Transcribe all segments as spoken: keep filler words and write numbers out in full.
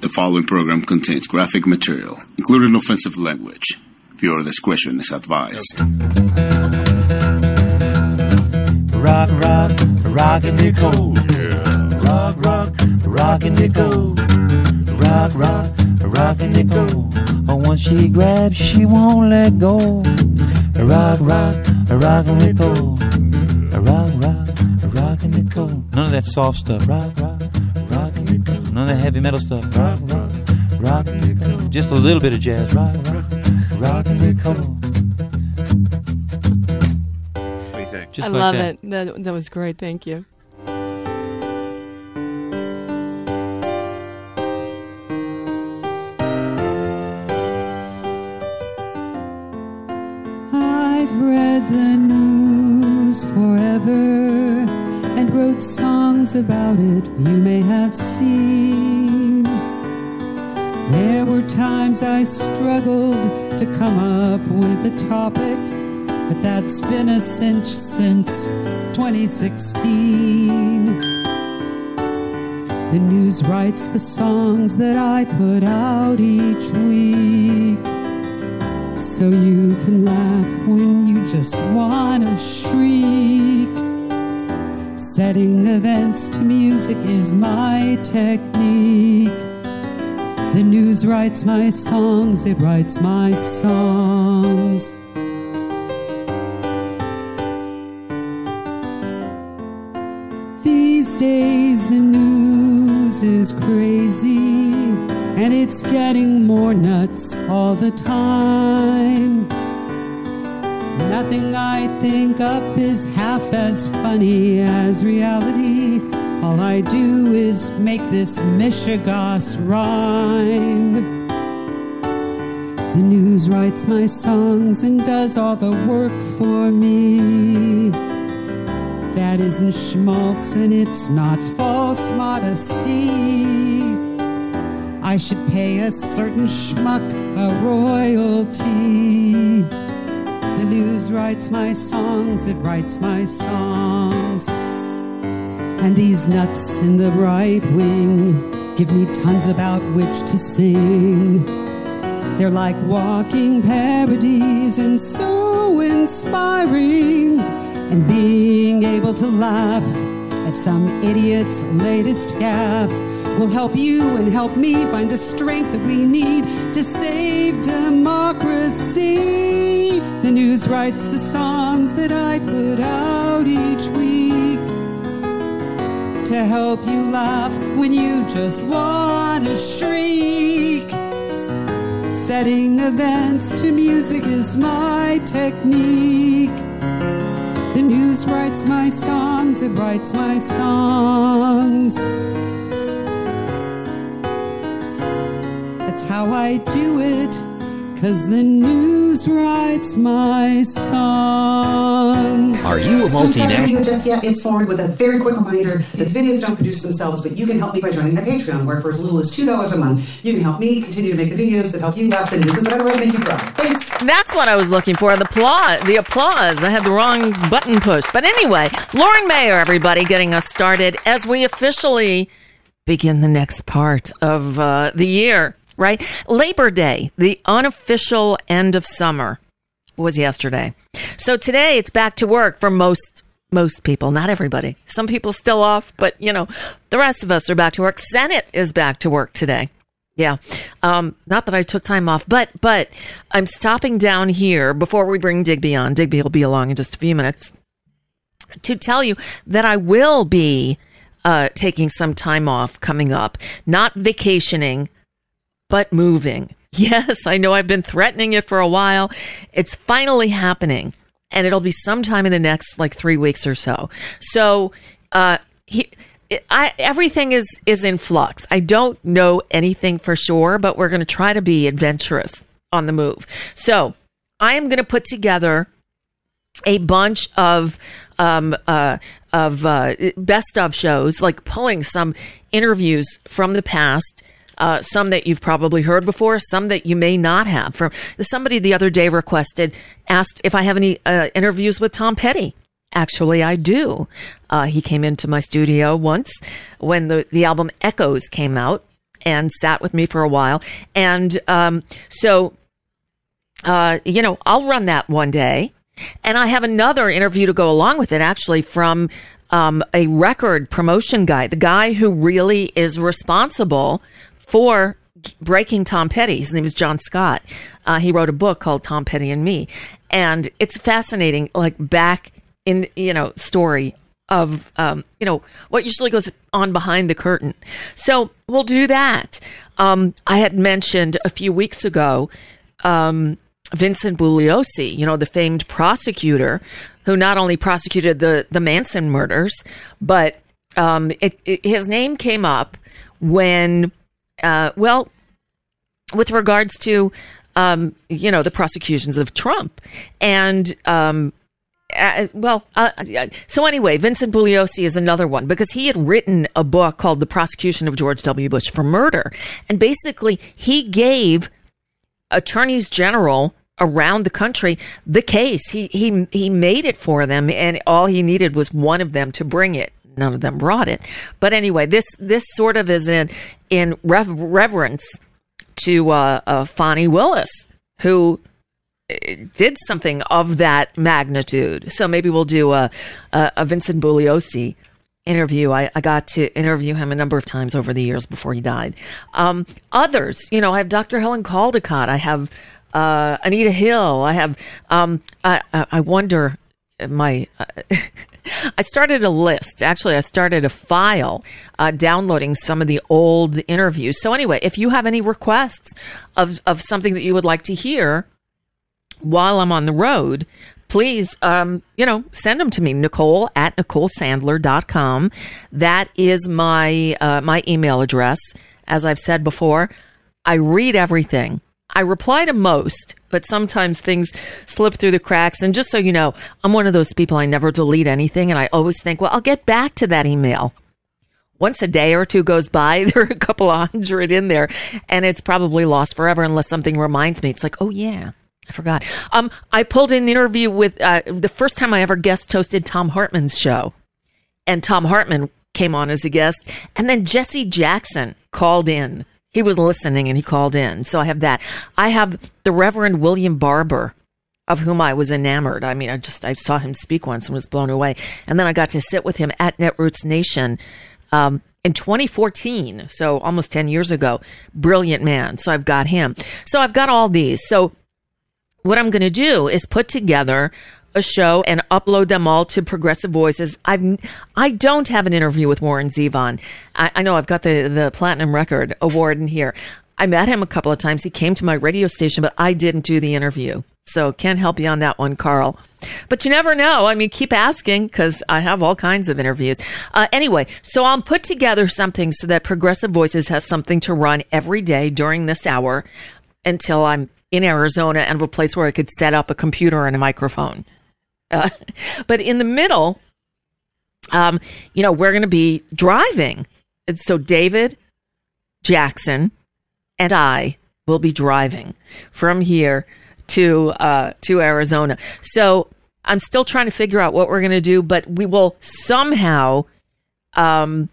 The following program contains graphic material, including offensive language. Viewer discretion is advised. Rock, rock, rockin' Nicole. Yeah. Rock, rock, rockin' Nicole. Rock, rock, rockin' Nicole. Oh, once she grabs, she won't let go. Rock, rock, rockin' Nicole. Rock, rock, rockin' Nicole. None of that soft stuff. Rock, rock, rockin' Nicole. None of that heavy metal stuff. Rock, rock, rockin' Nicole. Just a little bit of jazz. Rock, rock, rockin' Nicole. Just I like love that. it. That, that was great. Thank you. I've read the news forever and wrote songs about it you may have seen. There were times I struggled to come up with a topic, but that's been a cinch since twenty sixteen. The news writes the songs that I put out each week, so you can laugh when you just wanna shriek. Setting events to music is my technique. The news writes my songs, it writes my songs. These days the news is crazy, and it's getting more nuts all the time. Nothing I think up is half as funny as reality. All I do is make this mishegoss rhyme. The news writes my songs and does all the work for me. That isn't schmaltz and it's not false modesty. I should pay a certain schmuck a royalty. The news writes my songs, it writes my songs. And these nuts in the right wing give me tons about which to sing. They're like walking parodies and so inspiring. And being able to laugh at some idiot's latest gaffe will help you and help me find the strength that we need to save democracy. The news writes the songs that I put out each week to help you laugh when you just want to shriek. Setting events to music is my technique. The news writes my songs, it writes my songs. That's how I do it, 'cause the news writes my songs. Are you a multinational? Just yet, it's forward with a very quick reminder that videos don't produce themselves, but you can help me by joining my Patreon, where for as little as two dollars a month, you can help me continue to make the videos that help you laugh the news and otherwise make you cry. Thanks. That's what I was looking for. The applause. The applause. I had the wrong button pushed. But anyway, Lauren Mayer, everybody, getting us started as we officially begin the next part of uh, the year, right? Labor Day, the unofficial end of summer, was yesterday. So today it's back to work for most most people, not everybody. Some people still off, but, you know, the rest of us are back to work. Senate is back to work today. Yeah. Um, not that I took time off, but but I'm stopping down here before we bring Digby on. Digby will be along in just a few minutes to tell you that I will be uh, taking some time off coming up, not vacationing, but moving. Yes, I know I've been threatening it for a while. It's finally happening, and it'll be sometime in the next like three weeks or so. So, uh, he, I, everything is, is in flux. I don't know anything for sure, but we're going to try to be adventurous on the move. So I am going to put together a bunch of um, uh, of uh, best of shows, like pulling some interviews from the past. Uh, some that you've probably heard before, some that you may not have. From somebody the other day requested, asked if I have any uh, interviews with Tom Petty. Actually, I do. Uh, he came into my studio once when the, the album Echoes came out. and sat with me for a while. And um, so, uh, you know, I'll run that one day. And I have another interview to go along with it, actually, from um, a record promotion guy, the guy who really is responsible for breaking Tom Petty. His name is John Scott. Uh, he wrote a book called Tom Petty and Me. And it's fascinating, like back in, you know, story of, um, you know, what usually goes on behind the curtain. So we'll do that. Um, I had mentioned a few weeks ago, um, Vincent Bugliosi, you know, the famed prosecutor who not only prosecuted the, the Manson murders, but um, it, it, his name came up when, uh, well, with regards to, um, you know, the prosecutions of Trump. And, um, uh, well, uh, so anyway, Vincent Bugliosi is another one because he had written a book called The Prosecution of George W. Bush for Murder. And basically, he gave attorneys general around the country the case. He he he made it for them, and all he needed was one of them to bring it. None of them brought it. But anyway, this this sort of is in in rev- reverence to uh, uh, Fani Willis, who did something of that magnitude. So maybe we'll do a a, a Vincent Bugliosi interview. I, I got to interview him a number of times over the years before he died. Um, others, you know, I have Doctor Helen Caldicott. I have uh, Anita Hill. I have, um, I, I wonder, my, uh, I started a list. Actually, I started a file uh, downloading some of the old interviews. So anyway, if you have any requests of, of something that you would like to hear while I'm on the road, please, um, you know, send them to me, Nicole at Nicole Sandler dot com. That is my uh, my email address. As I've said before, I read everything. I reply to most, but sometimes things slip through the cracks. And just so you know, I'm one of those people, I never delete anything. And I always think, well, I'll get back to that email. Once a day or two goes by, there are a couple of hundred in there, and it's probably lost forever unless something reminds me. It's like, oh, yeah. I forgot. Um, I pulled an interview with uh, the first time I ever guest hosted Tom Hartman's show. And Tom Hartman came on as a guest. And then Jesse Jackson called in. He was listening and he called in. So I have that. I have the Reverend William Barber, of whom I was enamored. I mean, I just, I saw him speak once and was blown away. And then I got to sit with him at Netroots Nation um, in twenty fourteen. So almost ten years ago. Brilliant man. So I've got him. So I've got all these. So what I'm going to do is put together a show and upload them all to Progressive Voices. I've, I don't have an interview with Warren Zevon. I, I know I've got the, the Platinum Record Award in here. I met him a couple of times. He came to my radio station, but I didn't do the interview. So can't help you on that one, Carl. But you never know. I mean, keep asking because I have all kinds of interviews. Uh, anyway, so I'll put together something so that Progressive Voices has something to run every day during this hour until I'm in Arizona and a place where I could set up a computer and a microphone. Uh, but in the middle, um, you know, we're going to be driving. And so David Jackson and I will be driving from here to uh, to Arizona. So I'm still trying to figure out what we're going to do, but we will somehow um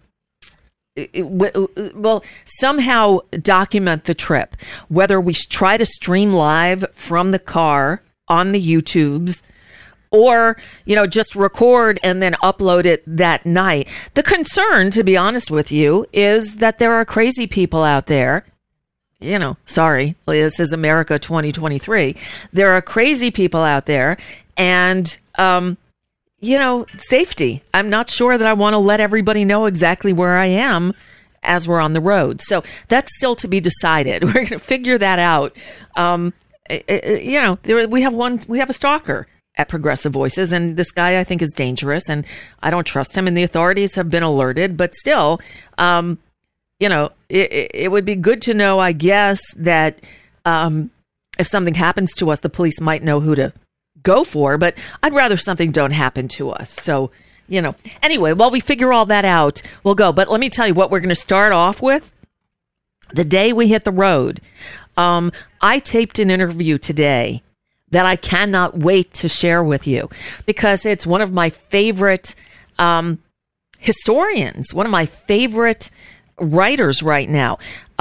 Well, somehow document the trip, whether we try to stream live from the car on the YouTubes or, you know, just record and then upload it that night. The concern, to be honest with you, is that there are crazy people out there. You know, sorry, this is America twenty twenty-three. There are crazy people out there and, um, you know, safety. I'm not sure that I want to let everybody know exactly where I am as we're on the road. So that's still to be decided. We're going to figure that out. Um, you know, there, we have one, we have a stalker at Progressive Voices, and this guy I think is dangerous, and I don't trust him, and the authorities have been alerted, but still, um, you know, it, it would be good to know, I guess, that um, if something happens to us, the police might know who to go for, but I'd rather something don't happen to us. So, you know, anyway, while we figure all that out, we'll go. But let me tell you what we're going to start off with. The day we hit the road, um, I taped an interview today that I cannot wait to share with you because it's one of my favorite um, historians, one of my favorite writers right now.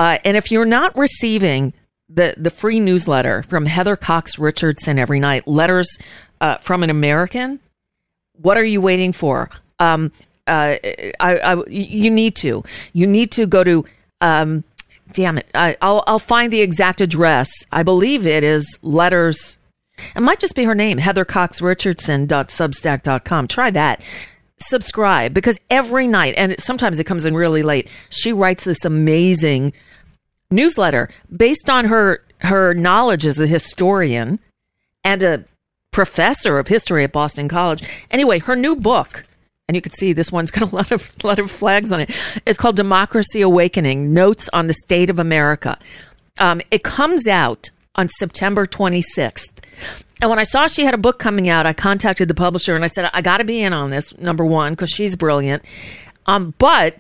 Uh, and if you're not receiving the, the free newsletter from Heather Cox Richardson every night, Letters uh, from an American, what are you waiting for? Um, uh, I, I, you need to. You need to go to, um, damn it, I, I'll, I'll find the exact address. I believe it is Letters. It might just be her name, heather cox richardson dot substack dot com. Try that. Subscribe, because every night, and sometimes it comes in really late, she writes this amazing newsletter based on her her knowledge as a historian and a professor of history at Boston College. Anyway, her new book, and you can see this one's got a lot of lot of flags on it. It's called Democracy Awakening: Notes on the State of America. Um, it comes out on September twenty-sixth. And when I saw she had a book coming out, I contacted the publisher and I said, I got to be in on this, number one, because she's brilliant. Um, but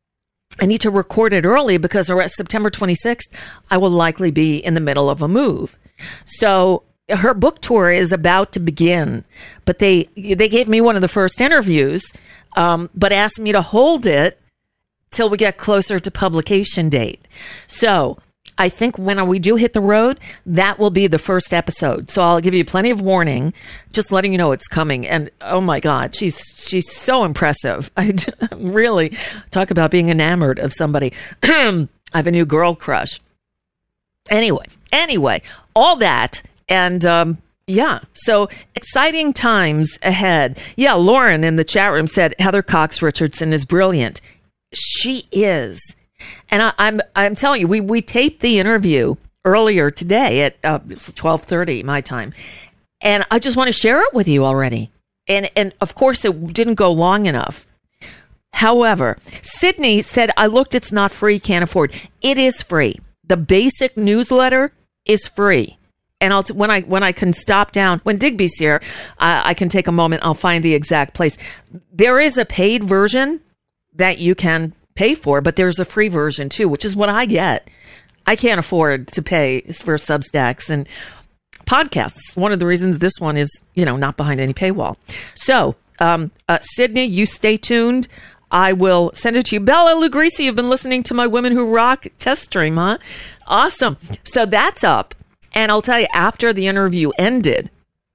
I need to record it early because September twenty-sixth, I will likely be in the middle of a move. So her book tour is about to begin, but they they gave me one of the first interviews, um, but asked me to hold it till we get closer to publication date. So I think when we do hit the road, that will be the first episode. So I'll give you plenty of warning, just letting you know it's coming. And oh my God, she's she's so impressive. I really talk about being enamored of somebody. I have a new girl crush. Anyway, anyway, all that. And um, yeah, so exciting times ahead. Yeah, Lauren in the chat room said Heather Cox Richardson is brilliant. She is. And I, I'm I'm telling you, we, we taped the interview earlier today at uh, twelve thirty my time, and I just want to share it with you already. And and of course, it didn't go long enough. However, Sydney said, "I looked; it's not free. Can't afford. It is free. The basic newsletter is free." And I'll t- when I when I can stop down when Digby's here, uh, I can take a moment. I'll find the exact place. There is a paid version that you can pay for, but there's a free version too, which is what I get. I can't afford to pay for Substacks and podcasts. One of the reasons this one is, you know, not behind any paywall. So, um, uh, Sydney, you stay tuned. I will send it to you. Bella Lugrisi, you've been listening to my Women Who Rock test stream, huh? Awesome. So that's up. And I'll tell you, after the interview ended,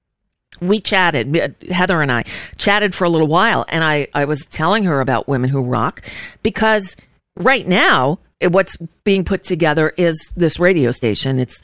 we chatted, Heather and I chatted for a little while, and I, I was telling her about Women Who Rock, because right now what's being put together is this radio station. It's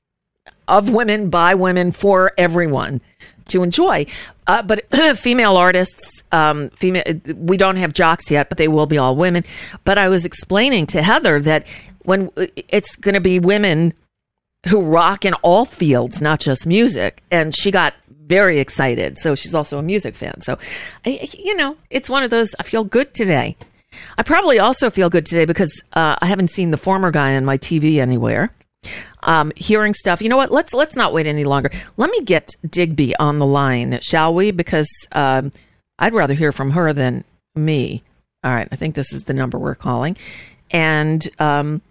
of women, by women, for everyone to enjoy. Uh, but female artists, um, female, we don't have jocks yet, but they will be all women. But I was explaining to Heather that when it's going to be women who rock in all fields, not just music, and she got very excited. So she's also a music fan. So, I, you know, it's one of those, I feel good today. I probably also feel good today because uh, I haven't seen the former guy on my T V anywhere. Um, hearing stuff. You know what? Let's let's not wait any longer. Let me get Digby on the line, shall we? Because um, I'd rather hear from her than me. All right. I think this is the number we're calling. And, um,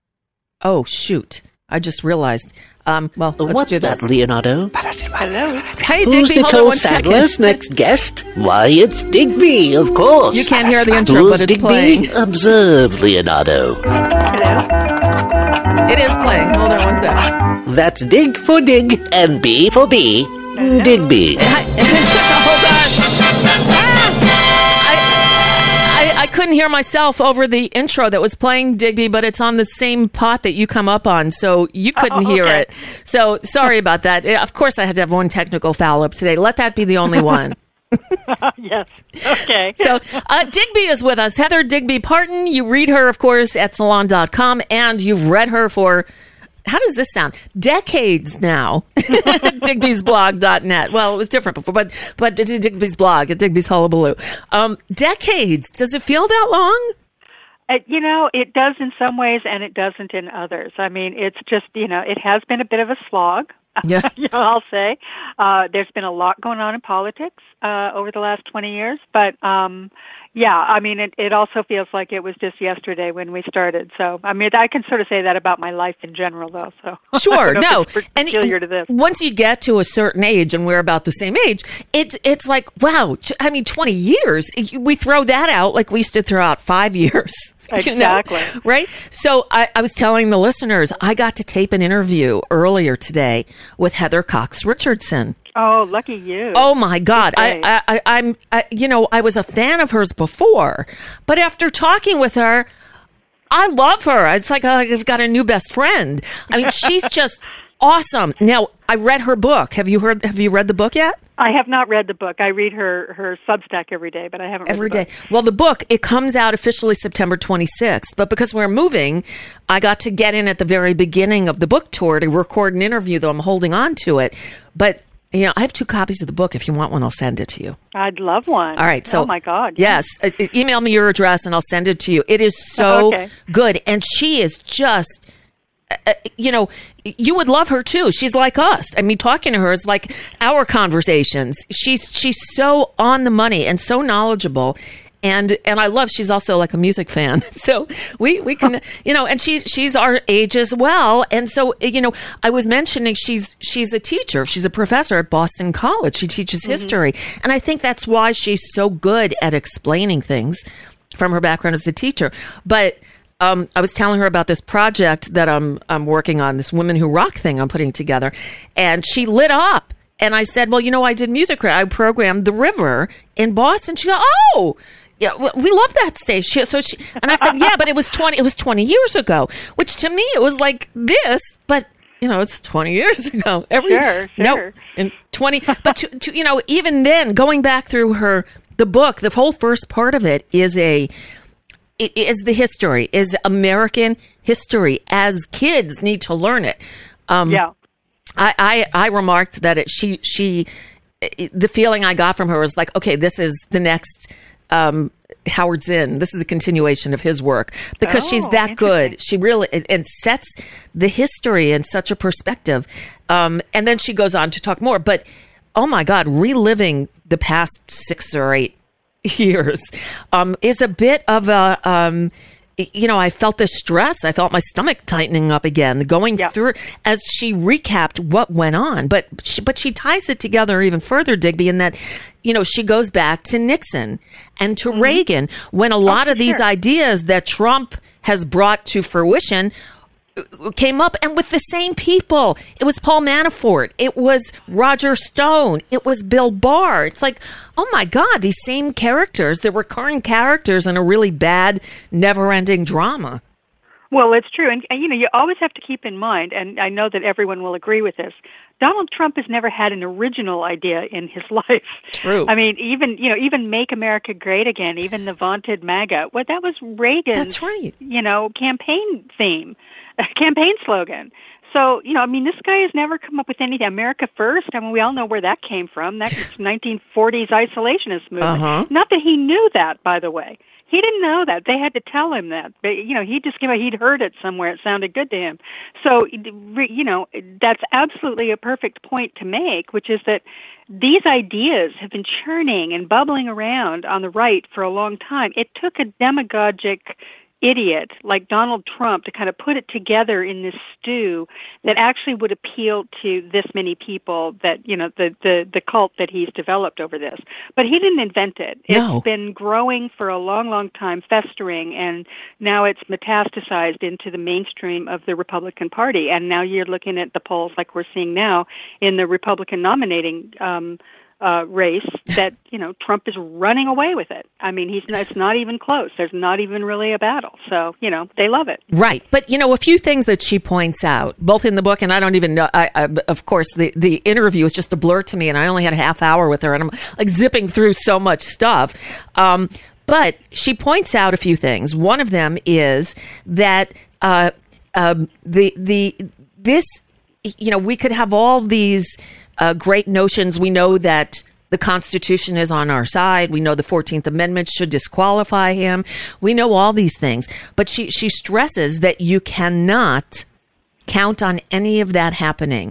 oh, shoot. I just realized. Um, well, let's What's do this. that, Leonardo? Hello. Hey, Who's Digby, hold on Nicole one Sadler's second. next guest? Why, it's Digby, of course. You can't hear the intro, Who's but it's Digby? playing. Observe, Leonardo. It is playing. Hold on one sec. That's Dig for Dig and B for B. Digby. Hold on. I, I, I couldn't hear myself over the intro that was playing, Digby, but it's on the same pot that you come up on, so you couldn't Oh, hear okay. it. So sorry about that. Of course, I had to have one technical foul up today. Let that be the only one. Yes. Okay. So uh, Digby is with us. Heather Digby Parton. You read her, of course, at salon dot com, and you've read her for, how does this sound? Decades now. Digby's blog dot net. Well, it was different before, but but Digby's blog at Digby's Hullabaloo. Um, decades. Does it feel that long? Uh, you know, it does in some ways, and it doesn't in others. I mean, it's just, you know, it has been a bit of a slog. Yeah. you know, I'll say. Uh, there's been a lot going on in politics uh, over the last twenty years, but, um, Yeah, I mean, it, it also feels like it was just yesterday when we started. So, I mean, I can sort of say that about my life in general, though. So, sure, no, and peculiar to this. Once you get to a certain age, and we're about the same age, it's it's like, wow. I mean, twenty years. We throw that out like we used to throw out five years. Exactly. You know? Right. So I, I was telling the listeners, I got to tape an interview earlier today with Heather Cox Richardson. Oh, lucky you. Oh, my God. I, I, I, I'm, I, you know, I was a fan of hers before, but after talking with her, I love her. It's like I've got a new best friend. I mean, she's just awesome. Now, I read her book. Have you heard, have you read the book yet? I have not read the book. I read her, her Substack every day, but I haven't read every the book. day. Well, the book, it comes out officially September twenty-sixth, but because we're moving, I got to get in at the very beginning of the book tour to record an interview, though I'm holding on to it. But you know, I have two copies of the book. If you want one, I'll send it to you. I'd love one. All right. So, oh, my God. Yes. Uh, email me your address and I'll send it to you. It is so okay. good. And she is just, uh, you know, you would love her too. She's like us. I mean, talking to her is like our conversations. She's, she's so on the money and so knowledgeable. And, and I love, she's also like a music fan. So we, we can, you know, and she's, she's our age as well. And so, you know, I was mentioning she's, she's a teacher. She's a professor at Boston College. She teaches mm-hmm. history. And I think that's why she's so good at explaining things from her background as a teacher. But, um, I was telling her about this project that I'm, I'm working on, this Women Who Rock thing I'm putting together. And she lit up. And I said, well, you know, I did music. I programmed The River in Boston. She goes, oh, yeah, we love that stage. She, so she, and I said, yeah, but it was twenty. It was twenty years ago. Which to me, it was like this, but you know, it's twenty years ago. Every sure, sure. No, in twenty. But to, to you know, even then, going back through her the book, the whole first part of it is a it is the history, is American history as kids need to learn it. Um, yeah, I, I I remarked that it she she the feeling I got from her was like, okay, this is the next. Um, Howard Zinn. This is a continuation of his work because oh, she's that good. She really and sets the history in such a perspective. Um, and then she goes on to talk more. But oh my God, reliving the past six or eight years um, is a bit of a. Um, you know, I felt the stress. I felt my stomach tightening up again, going yep. through as she recapped what went on. But she, but she ties it together even further, Digby, in that, you know, she goes back to Nixon and to mm-hmm. Reagan when a lot oh, of these sure. ideas that Trump has brought to fruition came up, and with the same people. It was Paul Manafort. It was Roger Stone. It was Bill Barr. It's like, oh my God, these same characters, the recurring characters in a really bad, never-ending drama. Well, it's true. And, and, you know, you always have to keep in mind, and I know that everyone will agree with this, Donald Trump has never had an original idea in his life. True. I mean, even, you know, even Make America Great Again, even the vaunted MAGA, well, that was Reagan's, That's right. you know, campaign theme. campaign slogan. So, you know, I mean, this guy has never come up with anything. America First, I mean, we all know where that came from. That's nineteen forties isolationist movement. Uh-huh. Not that he knew that, by the way. He didn't know that. They had to tell him that. But, you know, he just came out, he'd heard it somewhere. It sounded good to him. So, you know, that's absolutely a perfect point to make, which is that these ideas have been churning and bubbling around on the right for a long time. It took a demagogic idiot like Donald Trump to kind of put it together in this stew that actually would appeal to this many people, that, you know, the, the, the cult that he's developed over this. But he didn't invent it. No. It's been growing for a long, long time, festering, and now it's metastasized into the mainstream of the Republican Party. And now you're looking at the polls like we're seeing now in the Republican nominating um Uh, race that, you know, Trump is running away with it. I mean, he's it's not even close. There's not even really a battle. So, you know, they love it. Right. But, you know, a few things that she points out, both in the book, and I don't even know, I, I, of course, the, the interview is just a blur to me, and I only had a half hour with her, and I'm like zipping through so much stuff. Um, but she points out a few things. One of them is that uh, um, the the this, you know, we could have all these Uh, great notions. We know that the Constitution is on our side. We know the fourteenth Amendment should disqualify him. We know all these things. But she, she stresses that you cannot count on any of that happening.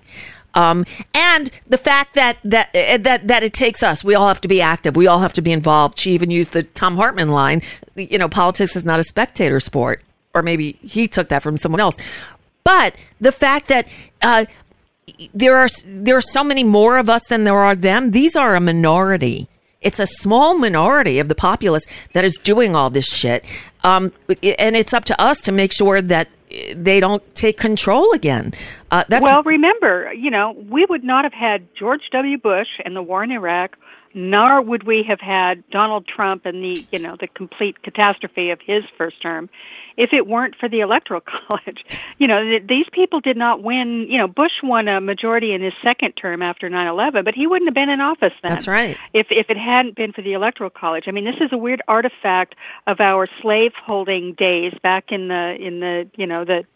Um, and the fact that, that, that, that it takes us, we all have to be active. We all have to be involved. She even used the Thom Hartmann line, you know, politics is not a spectator sport. Or maybe he took that from someone else. But the fact that, uh, there are, there are so many more of us than there are them. These are a minority. It's a small minority of the populace that is doing all this shit. Um, and it's up to us to make sure that they don't take control again. Uh, that's well, remember, you know, we would not have had George W. Bush and the war in Iraq, nor would we have had Donald Trump and the, you know, the complete catastrophe of his first term if it weren't for the Electoral College. You know, th- these people did not win. You know, Bush won a majority in his second term after nine eleven, but he wouldn't have been in office then. That's right. If if it hadn't been for the Electoral College. I mean, this is a weird artifact of our slave-holding days back in the, in the you know, the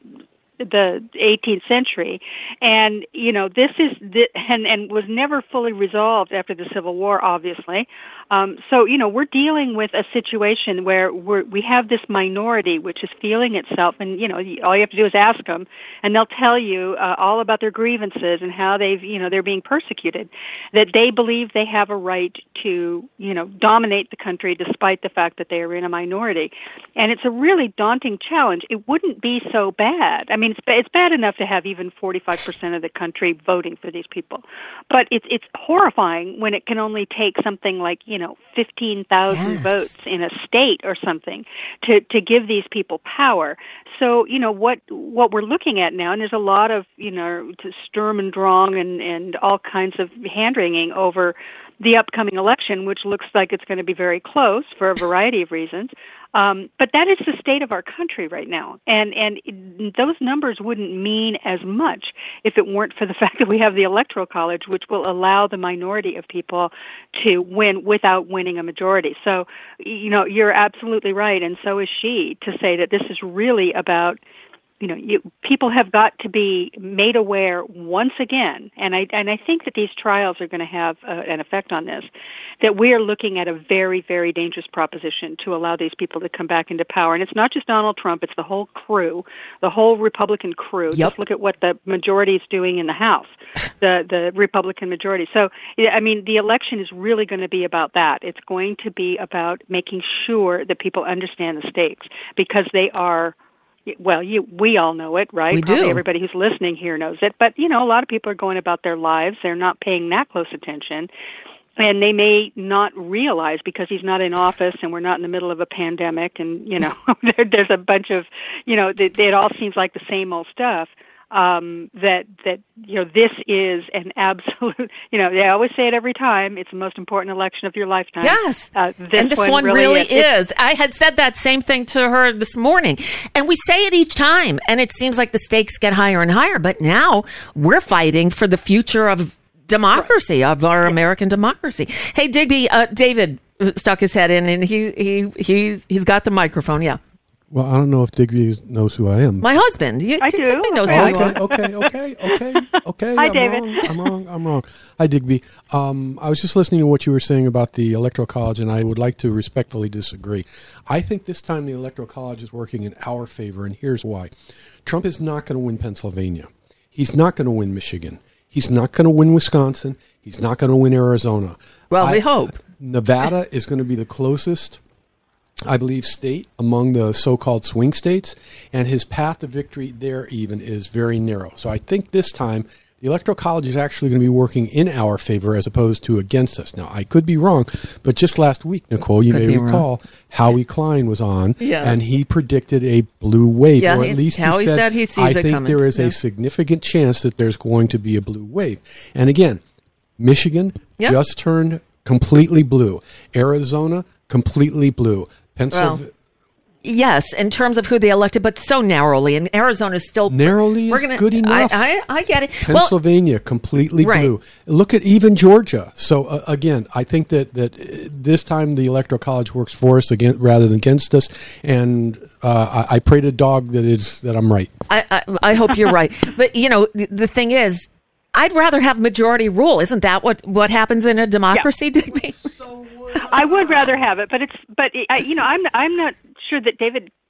the eighteenth century. And, you know, this is, the, and, and was never fully resolved after the Civil War, obviously. Um, so, you know, we're dealing with a situation where we're, we have this minority which is feeling itself, and, you know, all you have to do is ask them, and they'll tell you uh, all about their grievances and how they've, you know, they're being persecuted, that they believe they have a right to, you know, dominate the country despite the fact that they are in a minority. And it's a really daunting challenge. It wouldn't be so bad. I mean, it's, it's bad enough to have even forty-five percent of the country voting for these people. But it's, it's horrifying when it can only take something like, you know, fifteen thousand yes. votes in a state or something to, to give these people power. So, you know, what what we're looking at now, and there's a lot of, you know, Sturm and Drang and, and all kinds of hand-wringing over the upcoming election, which looks like it's going to be very close for a variety of reasons. Um, but that is the state of our country right now. And and it, those numbers wouldn't mean as much if it weren't for the fact that we have the Electoral College, which will allow the minority of people to win without winning a majority. So, you know, you're absolutely right, and so is she, to say that this is really about, you know, you, people have got to be made aware once again, and I and I think that these trials are going to have uh, an effect on this, that we are looking at a very, very dangerous proposition to allow these people to come back into power. And it's not just Donald Trump, it's the whole crew, the whole Republican crew. Yep. Just look at what the majority is doing in the House, the, the Republican majority. So, I mean, the election is really going to be about that. It's going to be about making sure that people understand the stakes, because they are, well, you, we all know it, right? We Probably do. Everybody who's listening here knows it. But, you know, a lot of people are going about their lives. They're not paying that close attention. And they may not realize, because he's not in office and we're not in the middle of a pandemic and, you know, there, there's a bunch of, you know, it, it all seems like the same old stuff. Um, that, that, you know, this is an absolute, you know, they always say it every time, it's the most important election of your lifetime. Yes. Uh, this and this one, one really, really is. is. I had said that same thing to her this morning. And we say it each time. And it seems like the stakes get higher and higher. But now we're fighting for the future of democracy, of our American democracy. Hey, Digby, uh, David stuck his head in, and he, he, he, he's got the microphone. Yeah. Well, I don't know if Digby knows who I am. My husband. You, I do. Digby knows Okay, who okay, you are. okay, okay, okay, okay. Hi, I'm David. Wrong. I'm wrong. I'm wrong. Hi, Digby. Um, I was just listening to what you were saying about the Electoral College, and I would like to respectfully disagree. I think this time the Electoral College is working in our favor, and here's why. Trump is not going to win Pennsylvania. He's not going to win Michigan. He's not going to win Wisconsin. He's not going to win Arizona. Well, I, we hope. Nevada is going to be the closest, I believe, state among the so-called swing states, and his path to victory there even is very narrow. So I think this time the Electoral College is actually going to be working in our favor as opposed to against us. Now, I could be wrong, but just last week, Nicole, you Could may be recall, Howie Klein was on, Yeah. and he predicted a blue wave, Yeah, or he- at least Howie he said, said he sees I it think coming." there is Yeah. a significant chance that there's going to be a blue wave. And again, Michigan Yep. just turned completely blue. Arizona, completely blue. Pennsylvania. Well, yes, in terms of who they elected, but so narrowly. And Arizona is still Narrowly we're is gonna, good enough. I, I, I get it. Well, Pennsylvania, completely Right. blue. Look at even Georgia. So uh, again, I think that that uh, this time the Electoral College works for us again rather than against us. And uh, I, I pray to dog that is that I'm right. I, I, I hope you're right. But, you know, the, the thing is, I'd rather have majority rule. Isn't that what, what happens in a democracy, Digby? I would rather have it, but it's but I, you know I'm I'm not sure that David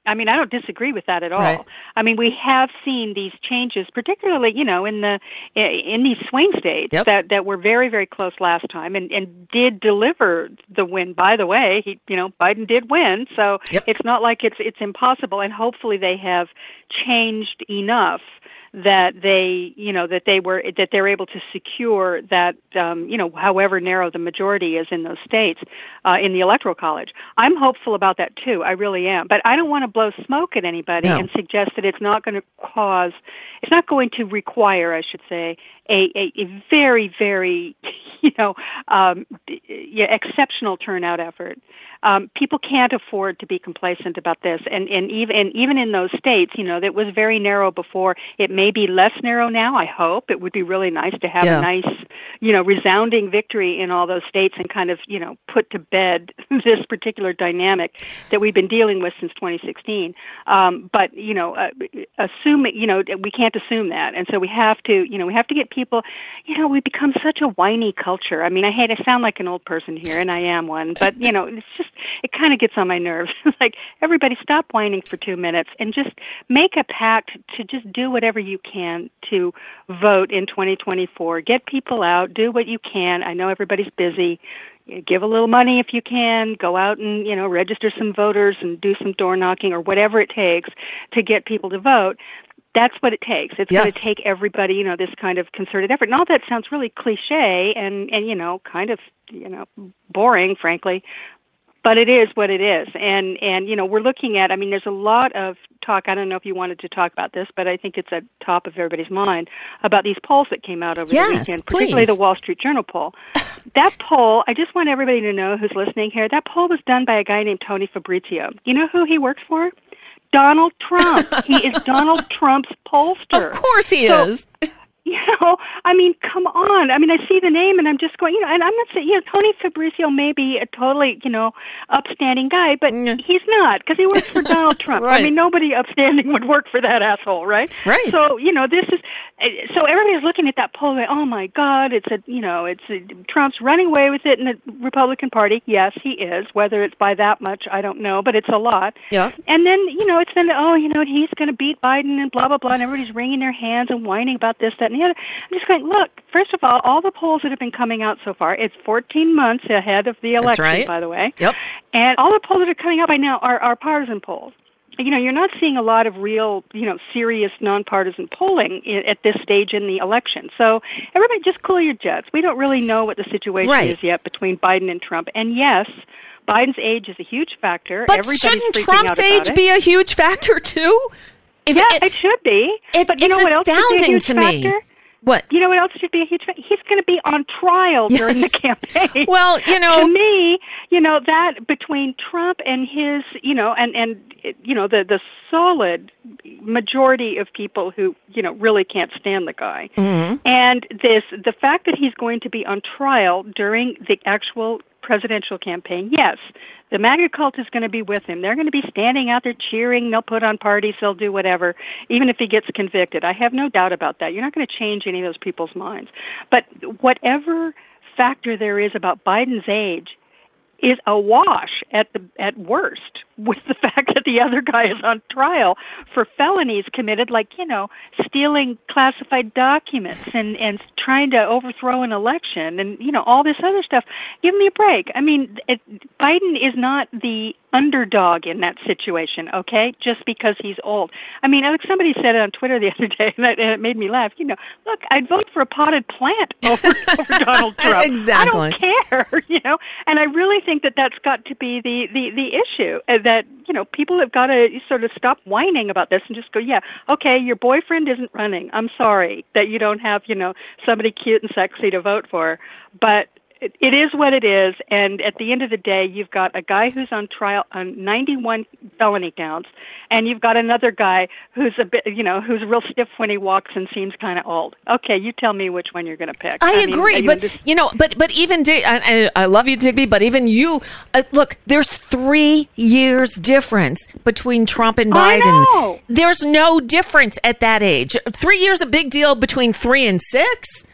I mean, I don't disagree with that at all. Right. I mean, we have seen these changes, particularly, you know, in the in these swing states Yep. that, that were very, very close last time and, and did deliver the win. By the way, he, you know, Biden did win, so Yep. it's not like it's it's impossible. And hopefully, they have changed enough that they, you know, that they were that they're able to secure that, um, you know, however narrow the majority is in those states uh, in the Electoral College. I'm hopeful about that too. I really am. But I don't want to blow smoke at anybody No. and suggest that it's not going to cause, it's not going to require, I should say, a, a, a very, very, you know, um, yeah, exceptional turnout effort. Um, people can't afford to be complacent about this, and and even and even in those states, you know, that was very narrow before. It may be less narrow now. I hope it would be really nice to have Yeah. a nice, you know, resounding victory in all those states and kind of, you know, put to bed this particular dynamic that we've been dealing with since twenty sixteen. Um, but you know, uh, assume you know we can't assume that, and so we have to, you know, we have to get people. You know, we become such a whiny culture. I mean, I hate to sound like an old person here, and I am one, but you know, it's just. It kind of gets on my nerves. Like, everybody stop whining for two minutes and just make a pact to just do whatever you can to vote in twenty twenty-four. Get people out. Do what you can. I know everybody's busy. Give a little money if you can. Go out and, you know, register some voters and do some door knocking or whatever it takes to get people to vote. That's what it takes. It's Yes. going to take everybody, you know, this kind of concerted effort. And all that sounds really cliche and, and, you know, kind of, you know, boring, frankly. But it is what it is. And, and, you know, we're looking at, I mean, there's a lot of talk, I don't know if you wanted to talk about this, but I think it's at top of everybody's mind, about these polls that came out over Yes, the weekend, particularly please. the Wall Street Journal poll. That poll, I just want everybody to know who's listening here, that poll was done by a guy named Tony Fabrizio. You know who he works for? Donald Trump. He is Donald Trump's pollster. Of course he So, is. You know, I mean, come on. I mean, I see the name and I'm just going, you know, and I'm not saying, you know, Tony Fabrizio may be a totally, you know, upstanding guy, but Yeah. he's not, because he works for Donald Trump. Right. I mean, nobody upstanding would work for that asshole, right? Right. So, you know, this is, so everybody's looking at that poll, like, oh my God, it's a, you know, it's a, Trump's running away with it in the Republican Party. Yes, he is. Whether it's by that much, I don't know, but it's a lot. Yeah. And then, you know, it's then, oh, you know, he's going to beat Biden and blah, blah, blah, and everybody's wringing their hands and whining about this, that, and the other. I'm just going, look, first of all, all the polls that have been coming out so far, it's fourteen months ahead of the election, right. by the way. Yep. And all the polls that are coming out by now are, are partisan polls. You know, you're not seeing a lot of real, you know, serious nonpartisan polling i- at this stage in the election. So everybody just cool your jets. We don't really know what the situation Right. is yet between Biden and Trump. And yes, Biden's age is a huge factor. But Everybody's shouldn't freaking Trump's out about age it. be a huge factor, too? If Yeah, it- it should be. It's, but you it's know what else should be a astounding huge to me. factor? What? You know what else should be a huge factor? He's going to be on trial during the Yes. campaign. Well, you know- to me, you know, that between Trump and his, you know, and, and you know, the, the solid majority of people who, you know, really can't stand the guy. Mm-hmm. And this, the fact that he's going to be on trial during the actual presidential campaign, yes, the MAGA cult is going to be with him. They're going to be standing out there cheering. They'll put on parties. They'll do whatever, even if he gets convicted. I have no doubt about that. You're not going to change any of those people's minds. But whatever factor there is about Biden's age is a wash at the at worst with the fact that the other guy is on trial for felonies committed, like, you know, stealing classified documents and, and trying to overthrow an election and, you know, all this other stuff. Give me a break. I mean, it, Biden is not the underdog in that situation, okay, just because he's old. I mean, like somebody said it on Twitter the other day, and it made me laugh. You know, look, I'd vote for a potted plant over, over Donald Trump. Exactly. I don't care, you know, and I really think that that's got to be the, the, the issue, uh, that, you know, people have got to sort of stop whining about this and just go, yeah, okay, your boyfriend isn't running. I'm sorry that you don't have, you know, somebody cute and sexy to vote for, but it, it is what it is, and at the end of the day, you've got a guy who's on trial on ninety-one felony counts, and you've got another guy who's a bit, you know, who's real stiff when he walks and seems kind of old. Okay, you tell me which one you're going to pick. I, I mean, agree, you know, but this- you know, but but even Dig- I, I I love you, Digby, but even you, uh, look, there's three years difference between Trump and I Biden. know. There's no difference at that age. Three years a big deal between three and six.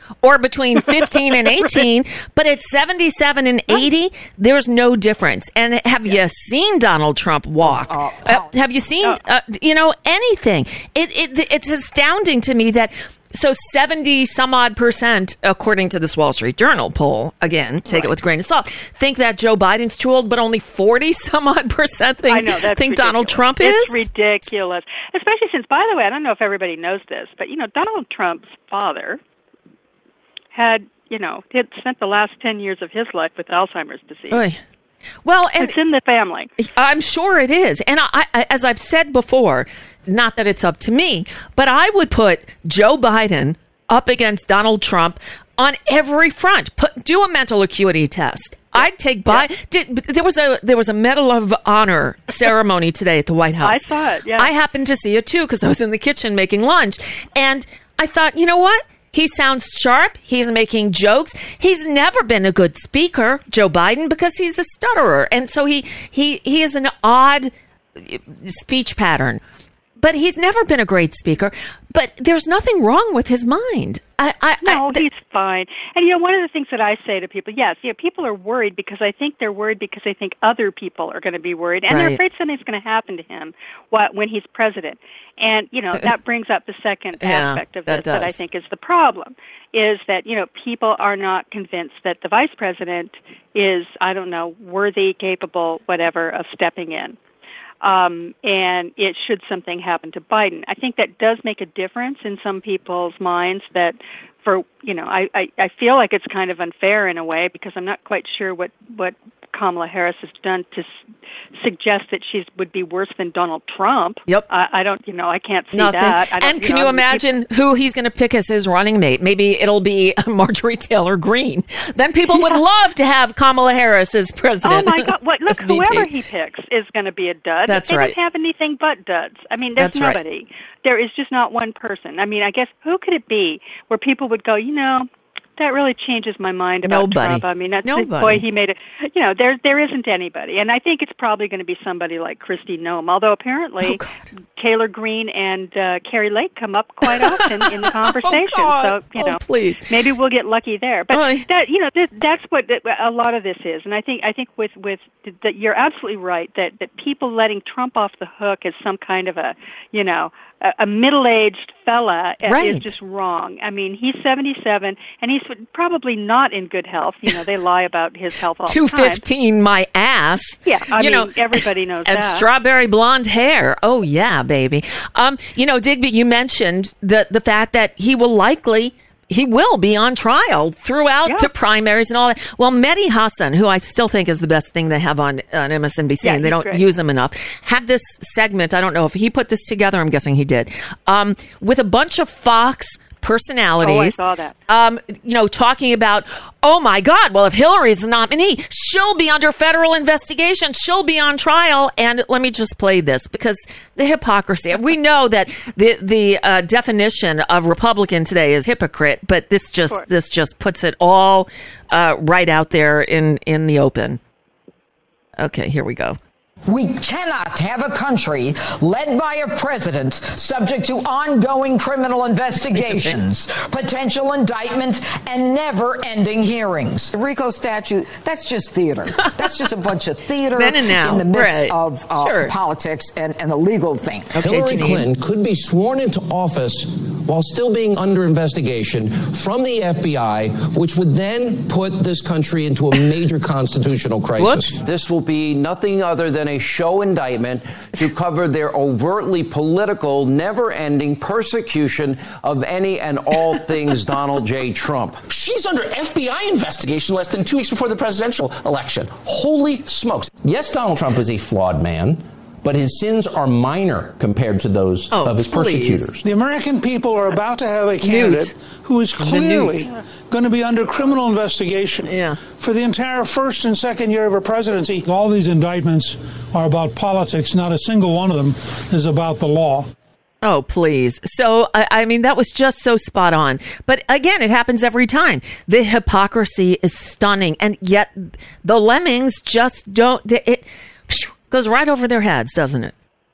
or between fifteen and eighteen, but at seventy-seven and eighty, there's no difference. And have yeah. you seen Donald Trump walk? Uh, uh, have you seen, uh, you know, anything? It, it It's astounding to me that so seventy some odd percent, according to this Wall Street Journal poll, again, take right. it with a grain of salt, think that Joe Biden's too old, but only forty some odd percent think, I know, that's think ridiculous. Donald Trump it's is? It's ridiculous. Especially since, by the way, I don't know if everybody knows this, but, you know, Donald Trump's father had, you know, had spent the last ten years of his life with Alzheimer's disease. Oy. Well, and it's in the family. I'm sure it is. And I, I, as I've said before, not that it's up to me, but I would put Joe Biden up against Donald Trump on every front. Put, do a mental acuity test. I'd take Biden. Yeah. Did, there was a there was a Medal of Honor ceremony today at the White House. I saw it. Yeah, I happened to see it too because I was in the kitchen making lunch, and I thought, you know what? He sounds sharp. He's making jokes. He's never been a good speaker, Joe Biden, because he's a stutterer. And so he, he, he is an odd speech pattern. But he's never been a great speaker. But there's nothing wrong with his mind. I, I, no, I, th- he's fine. And, you know, one of the things that I say to people, yes, you know, people are worried because I think they're worried because they think other people are going to be worried. And right. they're afraid something's going to happen to him when he's president. And, you know, that brings up the second yeah, aspect of that this that I think is the problem, is that, you know, people are not convinced that the vice president is, I don't know, worthy, capable, whatever, of stepping in. Um, and it should something happen to Biden. I think that does make a difference in some people's minds that for, you know, I, I, I feel like it's kind of unfair in a way because I'm not quite sure what, what Kamala Harris has done to s- suggest that she would be worse than Donald Trump. Yep. I, I don't, you know, I can't see Nothing. that. I don't, and can you, you know, imagine who he's going to pick as his running mate? Maybe it'll be Marjorie Taylor Greene. Then people would love to have Kamala Harris as president. Oh, my God. What, look, whoever he picks is going to be a dud. That's they right. don't have anything but duds. I mean, there's That's nobody. Right. There is just not one person. I mean, I guess who could it be where people would go, you know, that really changes my mind about Nobody. Trump. I mean, that's Nobody. boy, he made it. You know, there there isn't anybody, and I think it's probably going to be somebody like Kristi Noem. Although apparently, oh, Taylor Greene and uh, Carrie Lake come up quite often in the conversation. oh, so you oh, know, please. maybe we'll get lucky there. But oh. that you know, this, that's what a lot of this is, and I think I think with with that you're absolutely right that that people letting Trump off the hook as some kind of a you know. a middle-aged fella right. is just wrong. I mean, he's seventy-seven, and he's probably not in good health. You know, they lie about his health all the time. two fifteen, my ass. Yeah, I you mean, know, everybody knows and that. And strawberry blonde hair. Oh, yeah, baby. Um, you know, Digby, you mentioned the, the fact that he will likely... He will be on trial throughout yeah. the primaries and all that. Well, Mehdi Hasan, who I still think is the best thing they have on, on M S N B C, yeah, and they don't great. use him enough, had this segment. I don't know if he put this together. I'm guessing he did. Um, with a bunch of Fox personalities. Oh, I saw that. Um, you know, talking about, oh my God, well, if Hillary's the nominee, she'll be under federal investigation. She'll be on trial. And let me just play this because the hypocrisy. We know that the the uh, definition of Republican today is hypocrite, but this just this just puts it all uh, right out there in in the open. Okay, here we go. We cannot have a country led by a president subject to ongoing criminal investigations, potential indictments, and never-ending hearings. The RICO statute, that's just theater. That's just a bunch of theater then and now. in the midst right. of uh, sure. politics and, and the legal thing. Okay, Hillary Janine. Clinton could be sworn into office while still being under investigation from the F B I, which would then put this country into a major constitutional crisis. Whoops. This will be nothing other than a show indictment to cover their overtly political, never-ending persecution of any and all things Donald J. Trump. She's under F B I investigation less than two weeks before the presidential election. Holy smokes. Yes, Donald Trump is a flawed man, but his sins are minor compared to those oh, of his please. persecutors. The American people are about to have a candidate Newt. who is clearly going to be under criminal investigation yeah. for the entire first and second year of her presidency. All these indictments are about politics. Not a single one of them is about the law. Oh, please. So, I, I mean, that was just so spot on. But again, it happens every time. The hypocrisy is stunning. And yet the lemmings just don't, it goes right over their heads, doesn't it?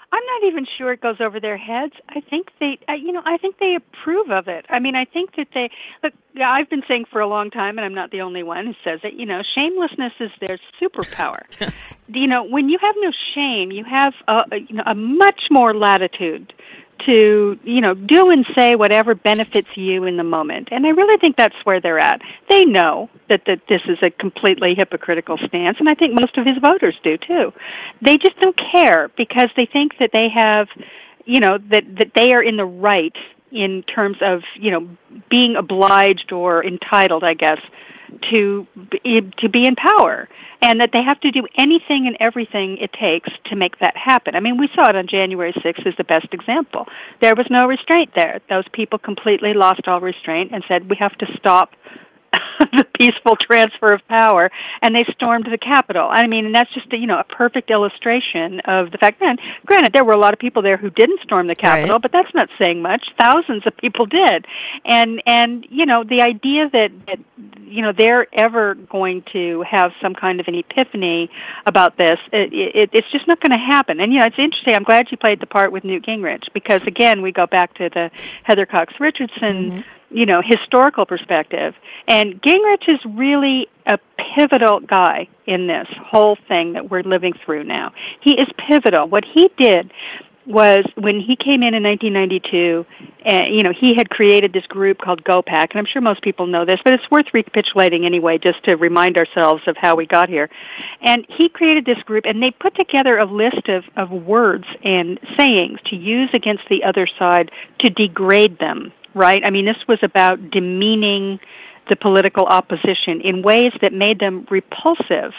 I'm not even sure it goes over their heads. I think they, I, you know, I think they approve of it. I mean, I think that they, look, I've been saying for a long time, and I'm not the only one who says it, you know, shamelessness is their superpower. Yes. You know, when you have no shame, you have a, you know, a much more latitude to, you know, do and say whatever benefits you in the moment. And I really think that's where they're at. They know that, that this is a completely hypocritical stance, and I think most of his voters do too. They just don't care because they think that they have, you know, that, that they are in the right in terms of, you know, being obliged or entitled, I guess, to be, to be in power, and that they have to do anything and everything it takes to make that happen. I mean, we saw it on January sixth as the best example. There was no restraint there. Those people completely lost all restraint and said, we have to stop the peaceful transfer of power, and they stormed the Capitol. I mean, and that's just a, you know, a perfect illustration of the fact. And granted, there were a lot of people there who didn't storm the Capitol, right. But that's not saying much. Thousands of people did, and and you know, the idea that, that you know they're ever going to have some kind of an epiphany about this, it, it, it's just not going to happen. And you know, it's interesting. I'm glad you played the part with Newt Gingrich, because again, we go back to the Heather Cox Richardson. Mm-hmm. you know, historical perspective. And Gingrich is really a pivotal guy in this whole thing that we're living through now. He is pivotal. What he did was, when he came in in nineteen ninety-two, uh, you know, he had created this group called GOPAC, and I'm sure most people know this, but it's worth recapitulating anyway, just to remind ourselves of how we got here. And he created this group, and they put together a list of, of words and sayings to use against the other side to degrade them. Right? I mean, this was about demeaning the political opposition in ways that made them repulsive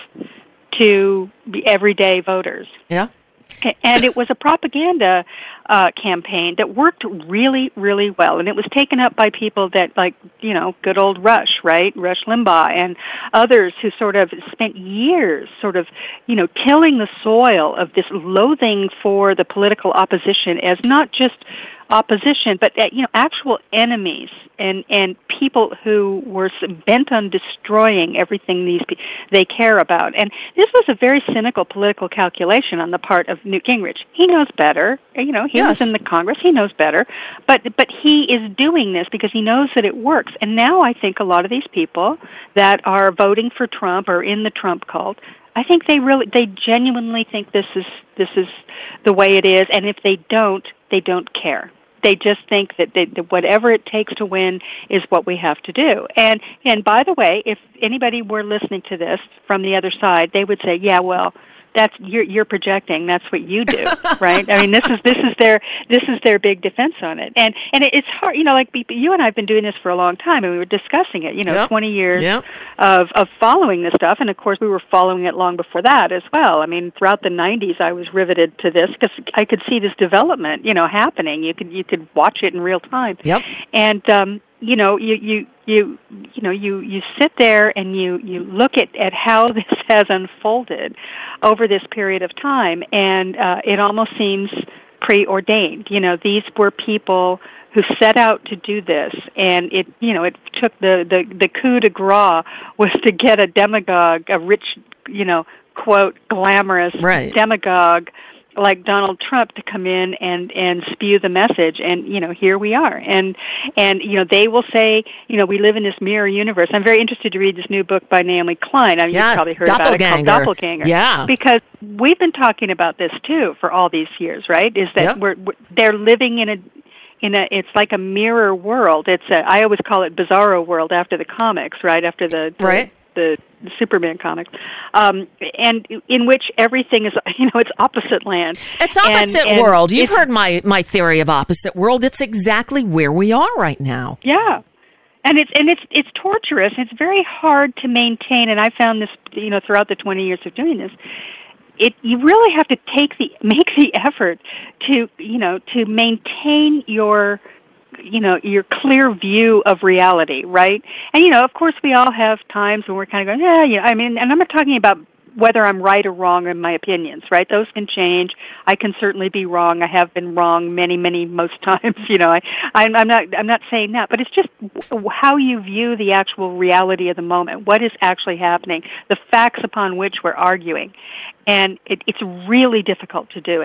to the everyday voters. Yeah. And it was a propaganda uh, campaign that worked really, really well. And it was taken up by people that, like, you know, good old Rush, right? Rush Limbaugh and others who sort of spent years sort of, you know, tilling the soil of this loathing for the political opposition as not just opposition, but, uh, you know, actual enemies and, and people who were bent on destroying everything these pe- they care about. And this was a very cynical political calculation on the part of Newt Gingrich. He knows better. You know, he yes. was in the Congress. He knows better. But but he is doing this because he knows that it works. And now I think a lot of these people that are voting for Trump or in the Trump cult, I think they really, they genuinely think this is this is the way it is. And if they don't, they don't care. They just think that, they, that whatever it takes to win is what we have to do. And and by the way, if anybody were listening to this from the other side, they would say, "Yeah, well, that's you're you're projecting. That's what you do, right?" I mean, this is this is their this is their big defense on it. And and it's hard, you know. Like you and I have been doing this for a long time, and we were discussing it. You know, yep. twenty years yep. of of following this stuff, and of course, we were following it long before that as well. I mean, throughout the nineties, I was riveted to this because I could see this development, you know, happening. You could you could watch it in real time. Yep. And um, you know, you you you you know, you you sit there and you you look at at how this has unfolded over this period of time, and uh, it almost seems preordained. You know, these were people who set out to do this, and it, you know, it took the the the coup de grace was to get a demagogue, a rich, you know, quote, glamorous right. demagogue like Donald Trump to come in and and spew the message, and you know, here we are. And and you know, they will say, you know, we live in this mirror universe. I'm very interested to read this new book by Naomi Klein. I mean, yes, you've probably heard about it, called Doppelganger. Yeah, because we've been talking about this too for all these years, right? Is that yep. we're, we're they're living in a in a it's like a mirror world. It's a, I always call it Bizarro world after the comics, right? After the, the right. The, the Superman comics, um, and in which everything is, you know, it's opposite land. It's opposite and, and world. You've heard my, my theory of opposite world. It's exactly where we are right now. Yeah, and it's and it's it's torturous. It's very hard to maintain. And I found this, you know, throughout the twenty years of doing this. It you really have to take the make the effort to you know to maintain your. you know, your clear view of reality, right? And, you know, of course we all have times when we're kind of going, yeah, yeah, I mean, and I'm not talking about whether I'm right or wrong in my opinions, right? Those can change. I can certainly be wrong. I have been wrong many, many, most times, you know, I, I'm, I'm not, I'm not saying that, but it's just how you view the actual reality of the moment. What is actually happening? The facts upon which we're arguing. And it, it's really difficult to do it.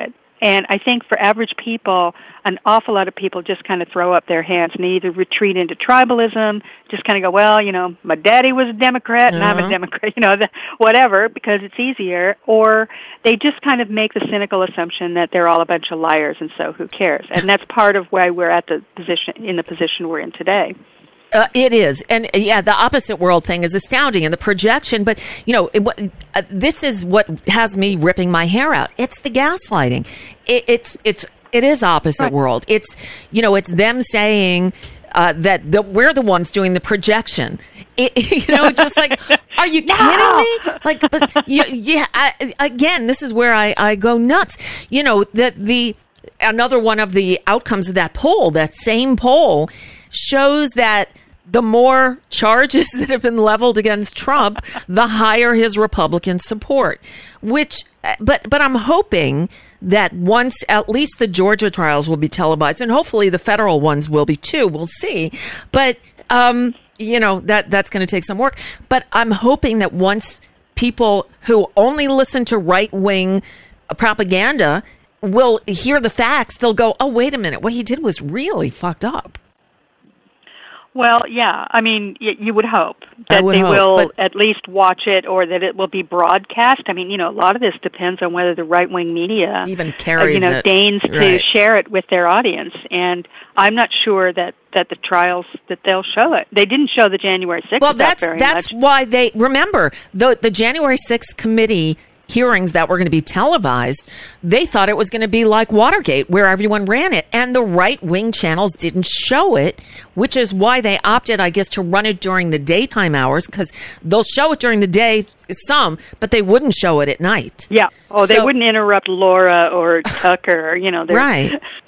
And I think for average people, an awful lot of people just kind of throw up their hands and they either retreat into tribalism, just kind of go, well, you know, my daddy was a Democrat and Uh-huh. I'm a Democrat, you know, the, whatever, because it's easier. Or they just kind of make the cynical assumption that they're all a bunch of liars and so who cares? And that's part of why we're at the position, in the position we're in today. Uh, it is. And uh, yeah, the opposite world thing is astounding, and the projection. But, you know, it, what, uh, this is what has me ripping my hair out. It's the gaslighting. It, it's, it's, it is opposite Right. world. It's, you know, it's them saying uh, that the, we're the ones doing the projection. It, you know, just like, are you No! kidding me? Like, but you, yeah, I, again, this is where I, I go nuts. You know, that the, another one of the outcomes of that poll, that same poll, shows that the more charges that have been leveled against Trump, the higher his Republican support. Which, but but I'm hoping that once at least the Georgia trials will be televised, and hopefully the federal ones will be too. We'll see. But um, you know that that's going to take some work. But I'm hoping that once people who only listen to right wing propaganda will hear the facts, they'll go, "Oh, wait a minute! What he did was really fucked up." Well, yeah. I mean, y- you would hope I that would they hope, will but- at least watch it, or that it will be broadcast. I mean, you know, a lot of this depends on whether the right-wing media Even uh, carries you know, it. deigns to Right. share it with their audience. And I'm not sure that, that the trials that they'll show it. They didn't show the January sixth. Well, that's very that's much. why they remember the the January sixth committee hearings that were going to be televised. They thought it was going to be like Watergate, where everyone ran it, and the right wing channels didn't show it, which is why they opted, I guess, to run it during the daytime hours, because they'll show it during the day, some, but they wouldn't show it at night. Yeah. Oh, they So- wouldn't interrupt Laura or Tucker, or, you know, their, Right.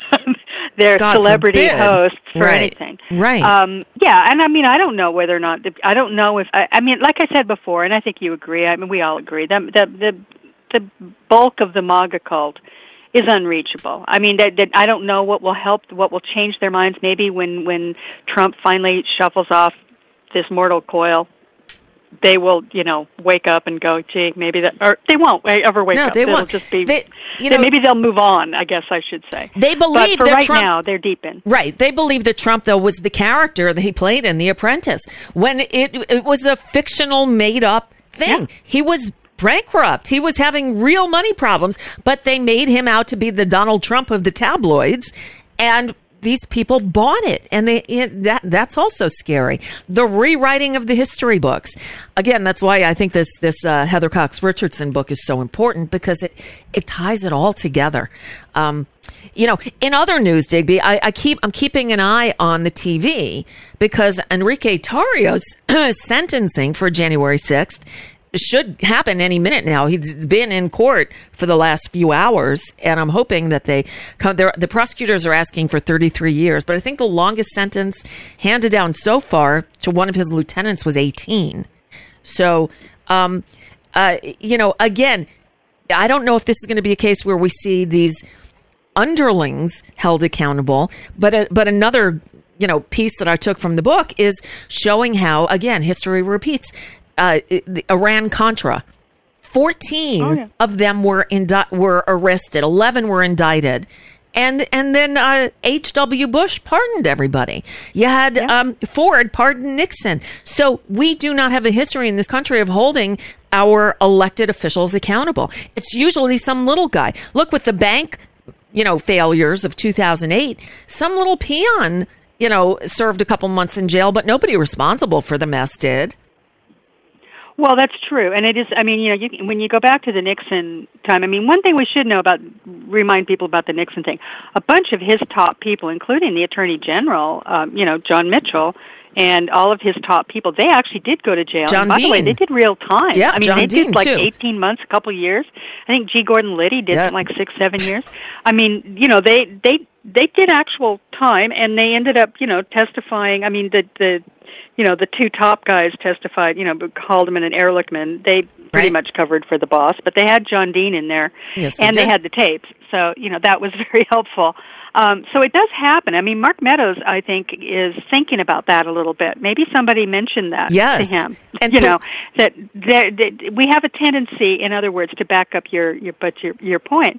their God celebrity forbid. hosts for Right. anything. Right. Um, yeah, and I mean, I don't know whether or not, I don't know if, I, I mean, like I said before, and I think you agree, I mean, we all agree, the, the, the, the bulk of the MAGA cult is unreachable. I mean, that, that I don't know what will help, what will change their minds. Maybe when, when Trump finally shuffles off this mortal coil, they will, you know, wake up and go, gee, maybe that, or they won't ever wake No, up. they It'll won't. just be, They- you then know- maybe they'll move on, I guess I should say. They believe but for that right Trump- now, they're deep in. Right. They believe that Trump, though, was the character that he played in The Apprentice, when it it was a fictional, made-up thing. Yeah. He was bankrupt. He was having real money problems, but they made him out to be the Donald Trump of the tabloids, and these people bought it, and they it, that that's also scary. The rewriting of the history books. Again, that's why I think this this uh, Heather Cox Richardson book is so important, because it it ties it all together. Um, you know, in other news, Digby, I, I keep I'm keeping an eye on the T V, because Enrique Tarrio's sentencing for January sixth should happen any minute now. He's been in court for the last few hours, and I'm hoping that they come. The prosecutors are asking for thirty-three years, but I think the longest sentence handed down so far to one of his lieutenants was eighteen. So, um, uh, you know, again, I don't know if this is going to be a case where we see these underlings held accountable, but uh, but another, you know, piece that I took from the book is showing how, again, history repeats. Uh, Iran-Contra, fourteen Oh, yeah. of them were indi- were arrested, eleven were indicted, and and then uh, H W Bush pardoned everybody. You had Yeah. um, Ford pardon Nixon. So we do not have a history in this country of holding our elected officials accountable. It's usually some little guy. Look, with the bank, you know, failures of two thousand eight, some little peon, you know, served a couple months in jail, but nobody responsible for the mess did. Well, that's true, and it is. I mean, you know, you, when you go back to the Nixon time, I mean, one thing we should know about, remind people about the Nixon thing. A bunch of his top people, including the Attorney General, um, you know, John Mitchell, and all of his top people, they actually did go to jail. John and by Dean. the way, they did real time. Yeah, I mean, John they Dean, did like too. eighteen months, a couple years. I think G. Gordon Liddy did Yeah. something like six, seven years. I mean, you know, they they they did actual time, and they ended up, you know, testifying. I mean, the the you know, the two top guys testified, you know, Haldeman and Ehrlichman. They pretty Right. much covered for the boss, but they had John Dean in there, Yes, they and they did. had the tapes. So, you know, that was very helpful. Um, so it does happen. I mean, Mark Meadows, I think, is thinking about that a little bit. Maybe somebody mentioned that Yes. to him. And you po- know, that, there, that we have a tendency, in other words, to back up your, your but your, your point,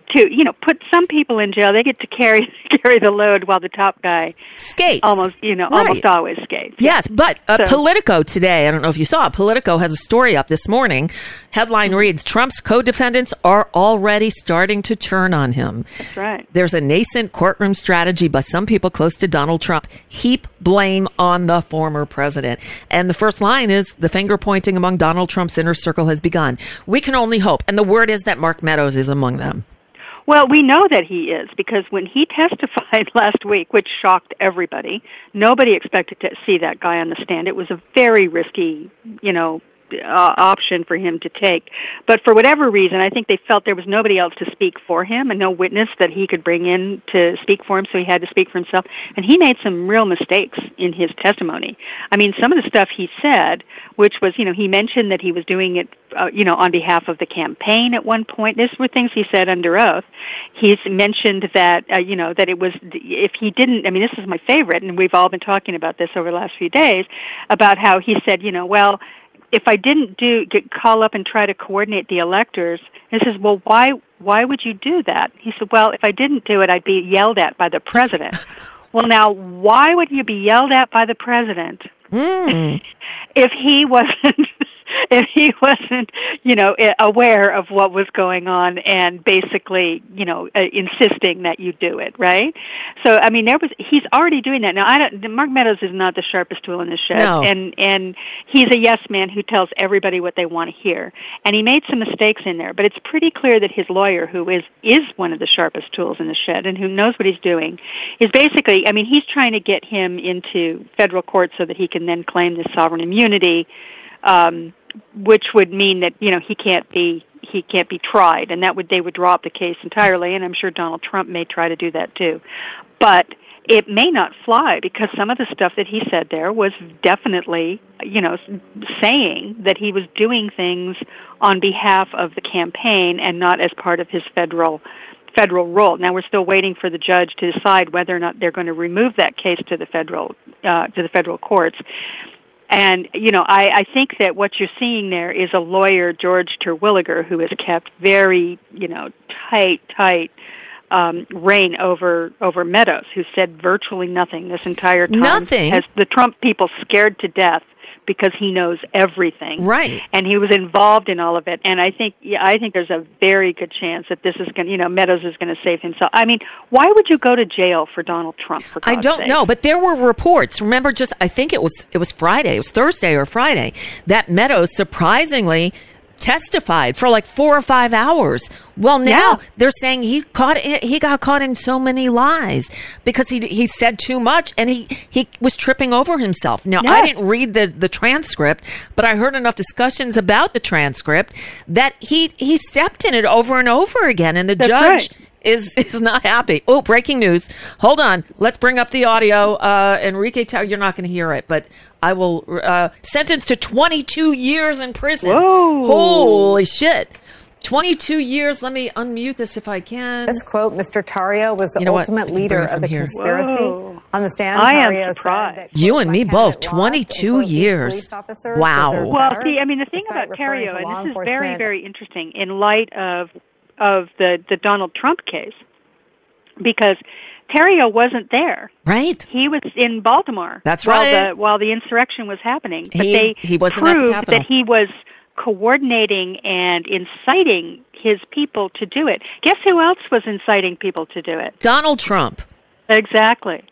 to, you know, put some people in jail. They get to carry carry the load while the top guy skates. Almost, you know, Right. almost always skates. Yes, but uh, So- Politico today, I don't know if you saw it, Politico has a story up this morning. Headline reads, Trump's co-defendants are already starting to turn on him. That's right. There's a nascent courtroom strategy by some people close to Donald Trump. Heap blame on the former president. And the first line is, the finger pointing among Donald Trump's inner circle has begun. We can only hope. And the word is that Mark Meadows is among them. Well, we know that he is, because when he testified last week, which shocked everybody, nobody expected to see that guy on the stand. It was a very risky, you know, uh, option for him to take. But for whatever reason, I think they felt there was nobody else to speak for him and no witness that he could bring in to speak for him, so he had to speak for himself. And he made some real mistakes in his testimony. I mean, some of the stuff he said, which was, you know, he mentioned that he was doing it, uh, you know, on behalf of the campaign at one point. These were things he said under oath. He's mentioned that, uh, you know, that it was, if he didn't, I mean, this is my favorite, and we've all been talking about this over the last few days, about how he said, you know, well, if I didn't do get call up and try to coordinate the electors, he says, well, why why would you do that? He said, well, if I didn't do it, I'd be yelled at by the president. Well, now, why would you be yelled at by the president mm. if he wasn't if he wasn't, you know, aware of what was going on and basically, you know, uh, insisting that you do it, right? So, I mean, there was he's already doing that. Now, I don't. Mark Meadows is not the sharpest tool in the shed, No. and and he's a yes man who tells everybody what they want to hear. And he made some mistakes in there, but it's pretty clear that his lawyer, who is is one of the sharpest tools in the shed and who knows what he's doing, is basically, I mean, he's trying to get him into federal court so that he can then claim this sovereign immunity. Um, which would mean that, you know, he can't be he can't be tried, and that would they would drop the case entirely, and I'm sure Donald Trump may try to do that too. But it may not fly, because some of the stuff that he said there was definitely, you know, saying that he was doing things on behalf of the campaign and not as part of his federal federal role. Now, we're still waiting for the judge to decide whether or not they're going to remove that case to the federal uh, to the federal courts. And, you know, I, I think that what you're seeing there is a lawyer, George Terwilliger, who has kept very, you know, tight, tight um, reign over over Meadows, who said virtually nothing this entire time. Nothing? Has the Trump people scared to death because he knows everything. Right. And he was involved in all of it. And I think, yeah, I think there's a very good chance that this is going to, you know, Meadows is going to save himself. I mean, why would you go to jail for Donald Trump, for God's I don't sake? know, but there were reports. Remember, just I think it was it was Friday, it was Thursday or Friday, that Meadows surprisingly testified for like four or five hours. Well, now Yeah. they're saying he caught he got caught in so many lies because he he said too much and he he was tripping over himself. Now, I Yeah. didn't read the the transcript, but I heard enough discussions about the transcript that he he stepped in it over and over again, and the That's judge right. is is not happy. Oh, breaking news. Hold on. Let's bring up the audio. Uh, Enrique, Tar- you're not going to hear it, but I will. Uh, sentenced to twenty-two years in prison. Whoa. Holy shit. twenty-two years. Let me unmute this if I can. This quote, Mister Tario was the You know what? ultimate I can leader bring it of from the here. conspiracy. Whoa. On the stand, I am Tario surprised. said that, You quote, and me "My both. candidate lost, and, twenty-two quote, these years. police officers Wow. deserve Well, better," see, I mean, the thing despite about referring Terrio, to law and this is very, enforcement. very interesting in light of of the, the Donald Trump case, because Terrio wasn't there. Right. He was in Baltimore. That's while right. The, while the insurrection was happening. But He- they he wasn't at the proved Capitol. that he was coordinating and inciting his people to do it. Guess who else was inciting people to do it? Donald Trump. Exactly.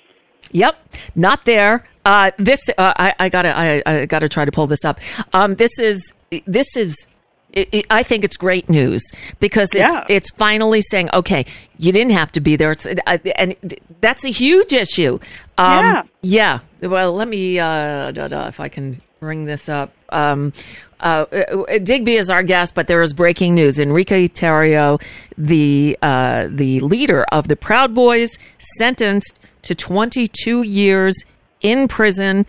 Yep, not there. Uh, this uh, I, I gotta I, I gotta try to pull this up. Um, this is this is. It, it, I think it's great news because it's Yeah. it's finally saying, okay, you didn't have to be there. It's, uh, and that's a huge issue. Um, Yeah. Yeah. Well, let me uh, da, da, if I can bring this up. Um, uh, Digby is our guest, but there is breaking news. Enrique Tarrio, the uh, the leader of the Proud Boys, sentenced to twenty-two years in prison.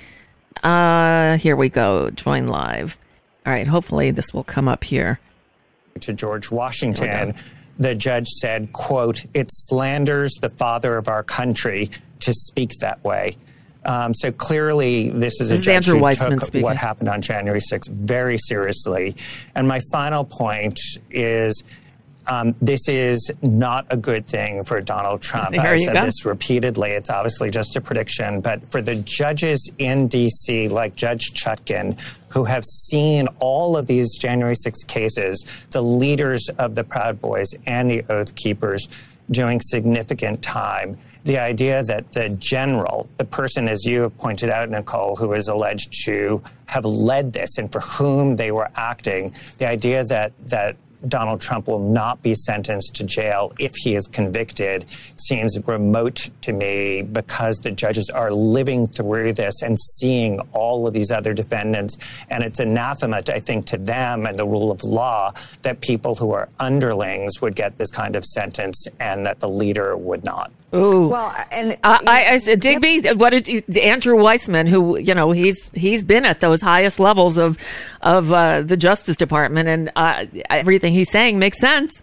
Uh, here we go. Join live. All right. Hopefully this will come up here. To George Washington, the judge said, quote, "It slanders the father of our country to speak that way." Um, so clearly, this is This a is judge Andrew who Weissman took speaking. what happened on January sixth very seriously. And my final point is, Um, this is not a good thing for Donald Trump. There I've you said go. this repeatedly. It's obviously just a prediction. But for the judges in D C, like Judge Chutkan, who have seen all of these January sixth cases, the leaders of the Proud Boys and the Oath Keepers doing significant time, the idea that the general, the person, as you have pointed out, Nicole, who is alleged to have led this and for whom they were acting, the idea that that Donald Trump will not be sentenced to jail if he is convicted seems remote to me, because the judges are living through this and seeing all of these other defendants. And it's anathema, I think, to them and the rule of law that people who are underlings would get this kind of sentence and that the leader would not. Ooh. Well, and I, I, I said, Digby, what did Andrew Weissman, who, you know, he's he's been at those highest levels of of uh, the Justice Department, and uh, everything he's saying makes sense.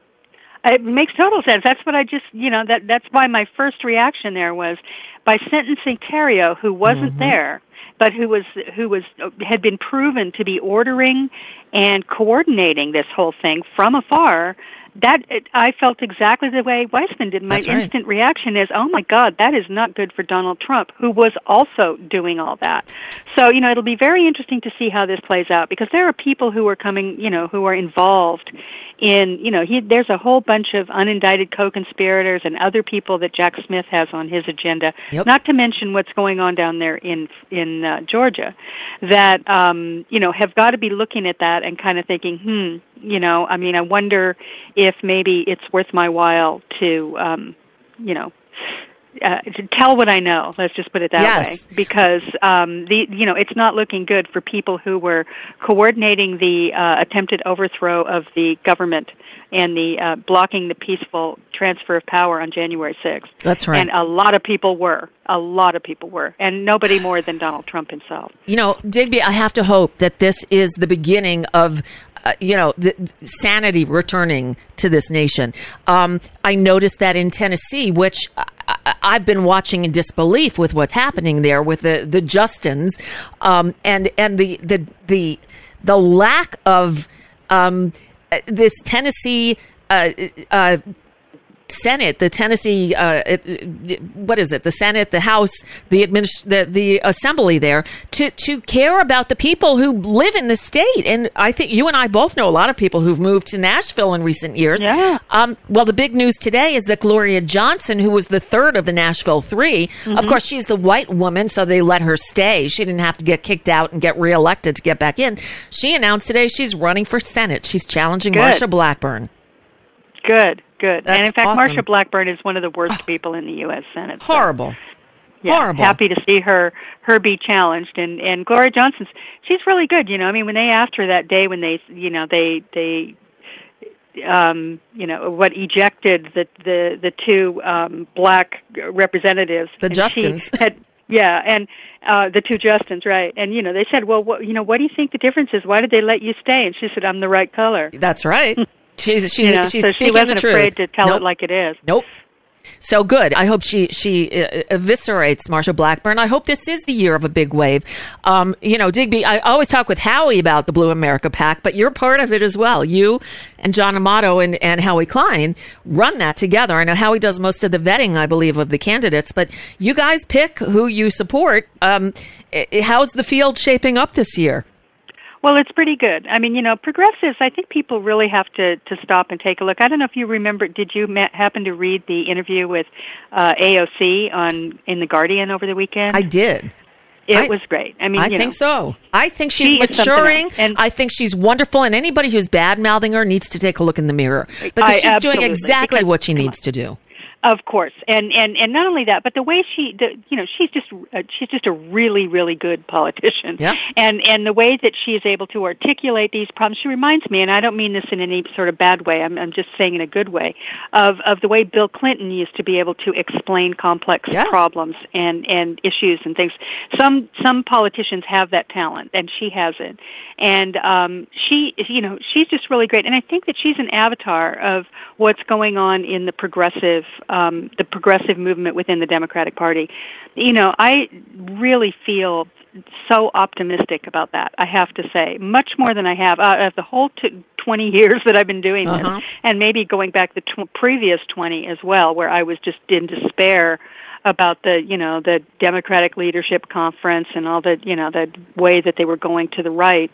It makes total sense. That's what I just, you know, that that's why my first reaction there was, by sentencing Theriault, who wasn't Mm-hmm. there, but who was who was had been proven to be ordering and coordinating this whole thing from afar. That I felt exactly the way Weissman did. My That's right. instant reaction is, "Oh my God, that is not good for Donald Trump, who was also doing all that." So, you know, it'll be very interesting to see how this plays out, because there are people who are coming, you know, who are involved in, you know, he, there's a whole bunch of unindicted co-conspirators and other people that Jack Smith has on his agenda. Yep. Not to mention what's going on down there in in uh, Georgia, that um, you know, have got to be looking at that and kind of thinking, hmm. You know, I mean, I wonder if maybe it's worth my while to, um, you know, uh, to tell what I know. Let's just put it that Yes. way, because um, the, you know, it's not looking good for people who were coordinating the uh, attempted overthrow of the government and the uh, blocking the peaceful transfer of power on January sixth. That's right. And a lot of people were. A lot of people were, and nobody more than Donald Trump himself. You know, Digby, I have to hope that this is the beginning of, uh, you know, the sanity returning to this nation. Um, I noticed that in Tennessee, which I, I, I've been watching in disbelief with what's happening there with the the Justins, um, and and the the the the lack of um, this Tennessee. Uh, uh, Senate, the Tennessee, uh, it, what is it? The Senate, the House, the administ- the, the Assembly there to, to care about the people who live in the state. And I think you and I both know a lot of people who've moved to Nashville in recent years. Yeah. Um, well, the big news today is that Gloria Johnson, who was the third of the Nashville Three, Mm-hmm. of course, she's the white woman, so they let her stay. She didn't have to get kicked out and get reelected to get back in. She announced today she's running for Senate. She's challenging Good. Marsha Blackburn. Good, good. That's and in fact, awesome. Marsha Blackburn is one of the worst people in the U S Senate. So, Horrible. yeah, Horrible. happy to see her her be challenged. And and Gloria Johnson's, she's really good. You know, I mean, when they asked her that day when they, you know, they they. Um, you know, what ejected the the the two um, black representatives, The and she Justins. had, yeah, and uh, the two Justins, right? And you know, they said, "Well, what, you know, what do you think the difference is? Why did they let you stay?" And she said, "I'm the right color." That's right. She's she, You know, she's so speaking she wasn't the truth. afraid to tell Nope. it like it is. Nope. So good. I hope she she uh, eviscerates Marsha Blackburn. I hope this is the year of a big wave. Um, you know, Digby, I always talk with Howie about the Blue America PAC, but you're part of it as well. You and John Amato and, and Howie Klein run that together. I know Howie does most of the vetting, I believe, of the candidates, but you guys pick who you support. Um, how's the field shaping up this year? Well, it's pretty good. I mean, you know, progressives, I think people really have to, to stop and take a look. I don't know if you remember, did you ma- happen to read the interview with uh, A O C on in The Guardian over the weekend? I did. It I, was great. I mean, I you think know, so. I think she's she is something maturing, else. And I think she's wonderful, and anybody who's bad-mouthing her needs to take a look in the mirror, because I she's doing absolutely, exactly because- what she needs to do. Of course, and and and not only that, but the way she, the, you know, she's just uh, she's just a really really good politician. Yeah. And and the way that she is able to articulate these problems, she reminds me, and I don't mean this in any sort of bad way. I'm I'm just saying in a good way, of of the way Bill Clinton used to be able to explain complex Yeah. problems and and issues and things. Some some politicians have that talent, and she has it. And um, she, you know, she's just really great. And I think that she's an avatar of what's going on in the progressive um, the progressive movement within the Democratic Party. You know, I really feel so optimistic about that, I have to say, much more than I have uh, of the whole t- twenty years that I've been doing this, Uh-huh. and maybe going back the tw- previous twenty as well, where I was just in despair about the, you know, the Democratic Leadership Conference and all the, you know, the way that they were going to the right.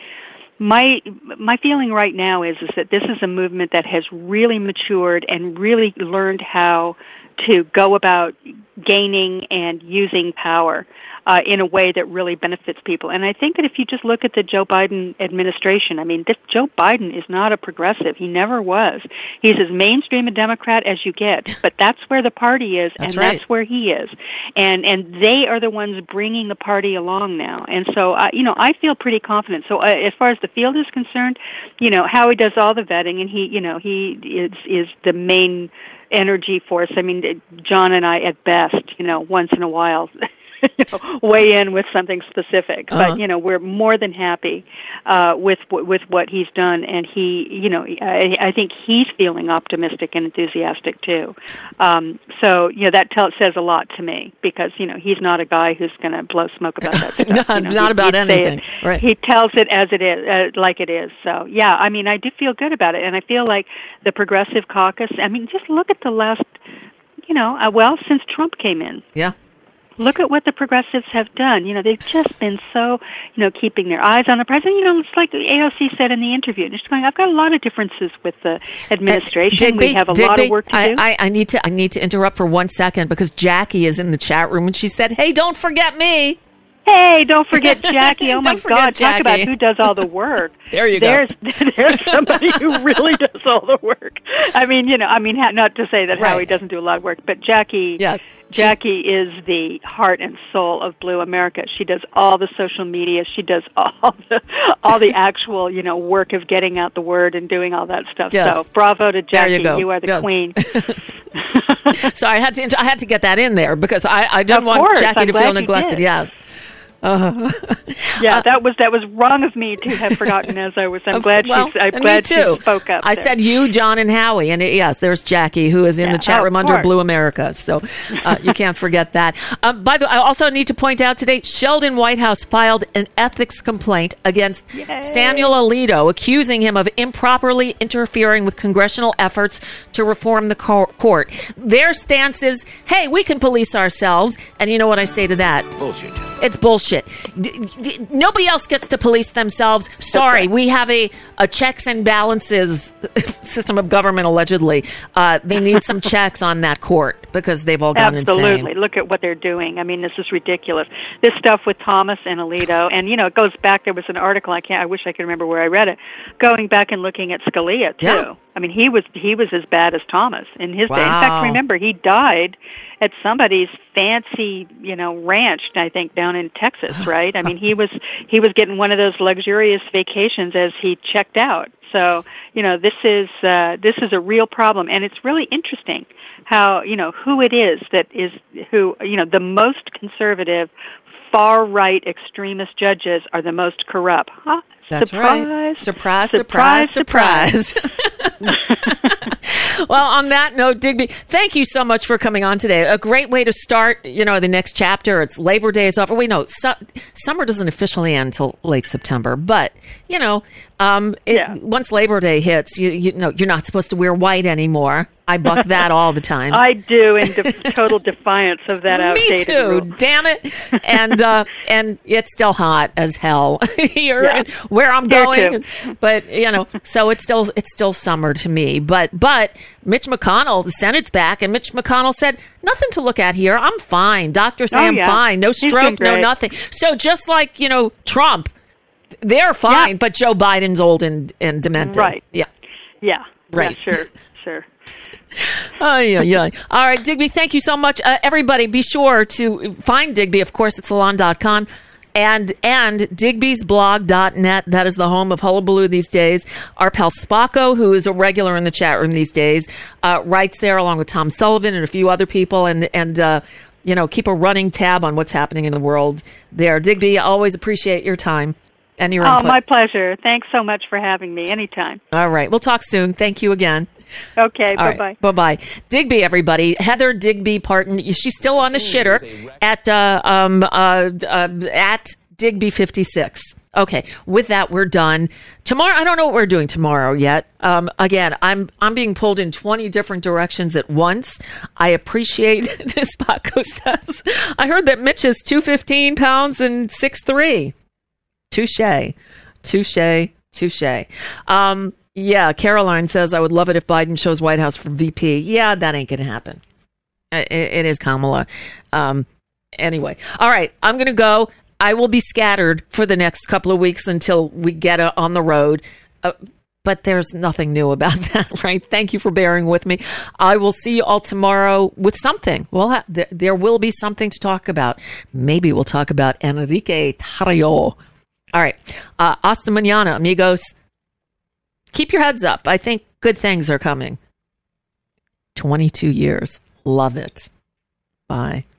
My my feeling right now is is that this is a movement that has really matured and really learned how to go about gaining and using power uh, in a way that really benefits people. And I think that if you just look at the Joe Biden administration, I mean, this, Joe Biden is not a progressive. He never was. He's as mainstream a Democrat as you get, but that's where the party is, That's and right. that's where he is. And and they are the ones bringing the party along now. And so, uh, you know, I feel pretty confident. So uh, as far as the field is concerned, you know, Howie does all the vetting, and he, you know, he is is the main energy force. I mean, John and I, at best, you know, once in a while, you know, weigh in with something specific. Uh-huh. But you know, we're more than happy uh, with with what he's done, and he, you know, I, I think he's feeling optimistic and enthusiastic too. Um, so you know, that tell, says a lot to me, because you know, he's not a guy who's going to blow smoke about that stuff. No, you know, not he, about he'd say anything. it. Right. He tells it as it is, uh, like it is. So yeah, I mean, I do feel good about it, and I feel like the Progressive Caucus. I mean, just look at the last, you know, uh, well, since Trump came in. Yeah. Look at what the progressives have done. You know, they've just been so, you know, keeping their eyes on the president. You know, it's like the A O C said in the interview. Just going, I've got a lot of differences with the administration. Digby, we have a Digby, lot of work to I, do. I, I need to I need to interrupt for one second, because Jackie is in the chat room and she said, "Hey, don't forget me." Hey, don't forget Jackie. Oh, my Don't forget God. Talk about Jackie. who does all the work. There you go. there's, There's somebody who really does all the work. I mean, you know, I mean, ha- not to say that Right. Howie doesn't do a lot of work, but Jackie, Yes. Jackie is the heart and soul of Blue America. She does all the social media. She does all the, all the actual, you know, work of getting out the word and doing all that stuff. Yes. So bravo to Jackie. There you go. You are the Yes. queen. So I had to inter- I had to get that in there, because I, I didn't Of want course. Jackie I'm to glad feel you neglected. did. Yes. Uh, Yeah, that was that was wrong of me to have forgotten. As I was, I'm Of- glad well, she. I'm and glad me too. she spoke up. I there. said you, John, and Howie, and it, yes, there's Jackie, who is in Yeah, the chat oh, room of under course. Blue America. So uh, you can't forget that. Um, by the way, I also need to point out today, Sheldon Whitehouse filed an ethics complaint against Samuel Alito, accusing him of improperly interfering with congressional efforts to reform the co- court. Their stance is, hey, we can police ourselves, and you know what I say to that? Bullshit. It's bullshit. D- d- nobody else gets to police themselves. Sorry, right. we have a, a checks and balances system of government, allegedly. Uh, they need some checks on that court, because they've all gone Absolutely. insane. Look at what they're doing. I mean, this is ridiculous. This stuff with Thomas and Alito, and you know, it goes back. There was an article. I can't. I wish I could remember where I read it. Going back and looking at Scalia too. Yeah. I mean, he was he was as bad as Thomas in his day. In Wow. fact, remember, he died at somebody's fancy, you know, ranch, I think, down in Texas, right? I mean, he was he was getting one of those luxurious vacations as he checked out. So, you know, this is uh, this is a real problem, and it's really interesting how, you know, who it is that is who, you know, the most conservative, far right extremist judges are the most corrupt. Huh? That's surprise, right. Surprise, surprise, surprise. Well, on that note, Digby, thank you so much for coming on today. A great way to start, you know, the next chapter. It's Labor Day is over. Wait, no, su- summer doesn't officially end until late September, but, you know, um, it, Yeah. once Labor Day hits, you, you know, you're not supposed to wear white anymore. I buck that all the time. I do, in de- total defiance of that Me outdated too. rule. Damn it! And uh, and it's still hot as hell here, Yeah. and where I'm Here going. too. But you know, so it's still it's still summer to me. But but Mitch McConnell, the Senate's back, and Mitch McConnell said nothing to look at here. I'm fine. Doctors say Oh, I'm yeah. fine. No He's doing stroke, no great. nothing. So just like you know Trump, they're fine. Yeah. But Joe Biden's old and and demented. Right. Yeah. Yeah. Right. Yeah, sure. Sure. Oh, yeah, yeah. All right, Digby, thank you so much. Uh, everybody, be sure to find Digby, of course, at salon dot com and and digbys blog dot net. That is the home of Hullabaloo these days. Our pal Spacco, who is a regular in the chat room these days, uh, writes there along with Tom Sullivan and a few other people, and, and uh, you know, keep a running tab on what's happening in the world there. Digby, I always appreciate your time. and your Oh, input. my pleasure. Thanks so much for having me. Anytime. All right. We'll talk soon. Thank you again. Okay. All Bye-bye. right, bye-bye. Digby, everybody. Heather Digby Parton. She's still on the shitter at uh, um, uh, uh, at Digby fifty-six. Okay. With that, we're done. Tomorrow, I don't know what we're doing tomorrow yet. Um, again, I'm I'm being pulled in twenty different directions at once. I appreciate, as Paco says, I heard that Mitch is two hundred fifteen pounds and six foot three. Touche. Touche. Touche. Um, yeah, Caroline says, I would love it if Biden chose White House for V P. Yeah, that ain't going to happen. It, it is Kamala. Um, anyway. All right. I'm going to go. I will be scattered for the next couple of weeks until we get uh, on the road. Uh, but there's nothing new about that, right? Thank you for bearing with me. I will see you all tomorrow with something. Well, ha- th- there will be something to talk about. Maybe we'll talk about Enrique Tarrio. All right. Uh, hasta mañana, amigos. Keep your heads up. I think good things are coming. twenty-two years. Love it. Bye.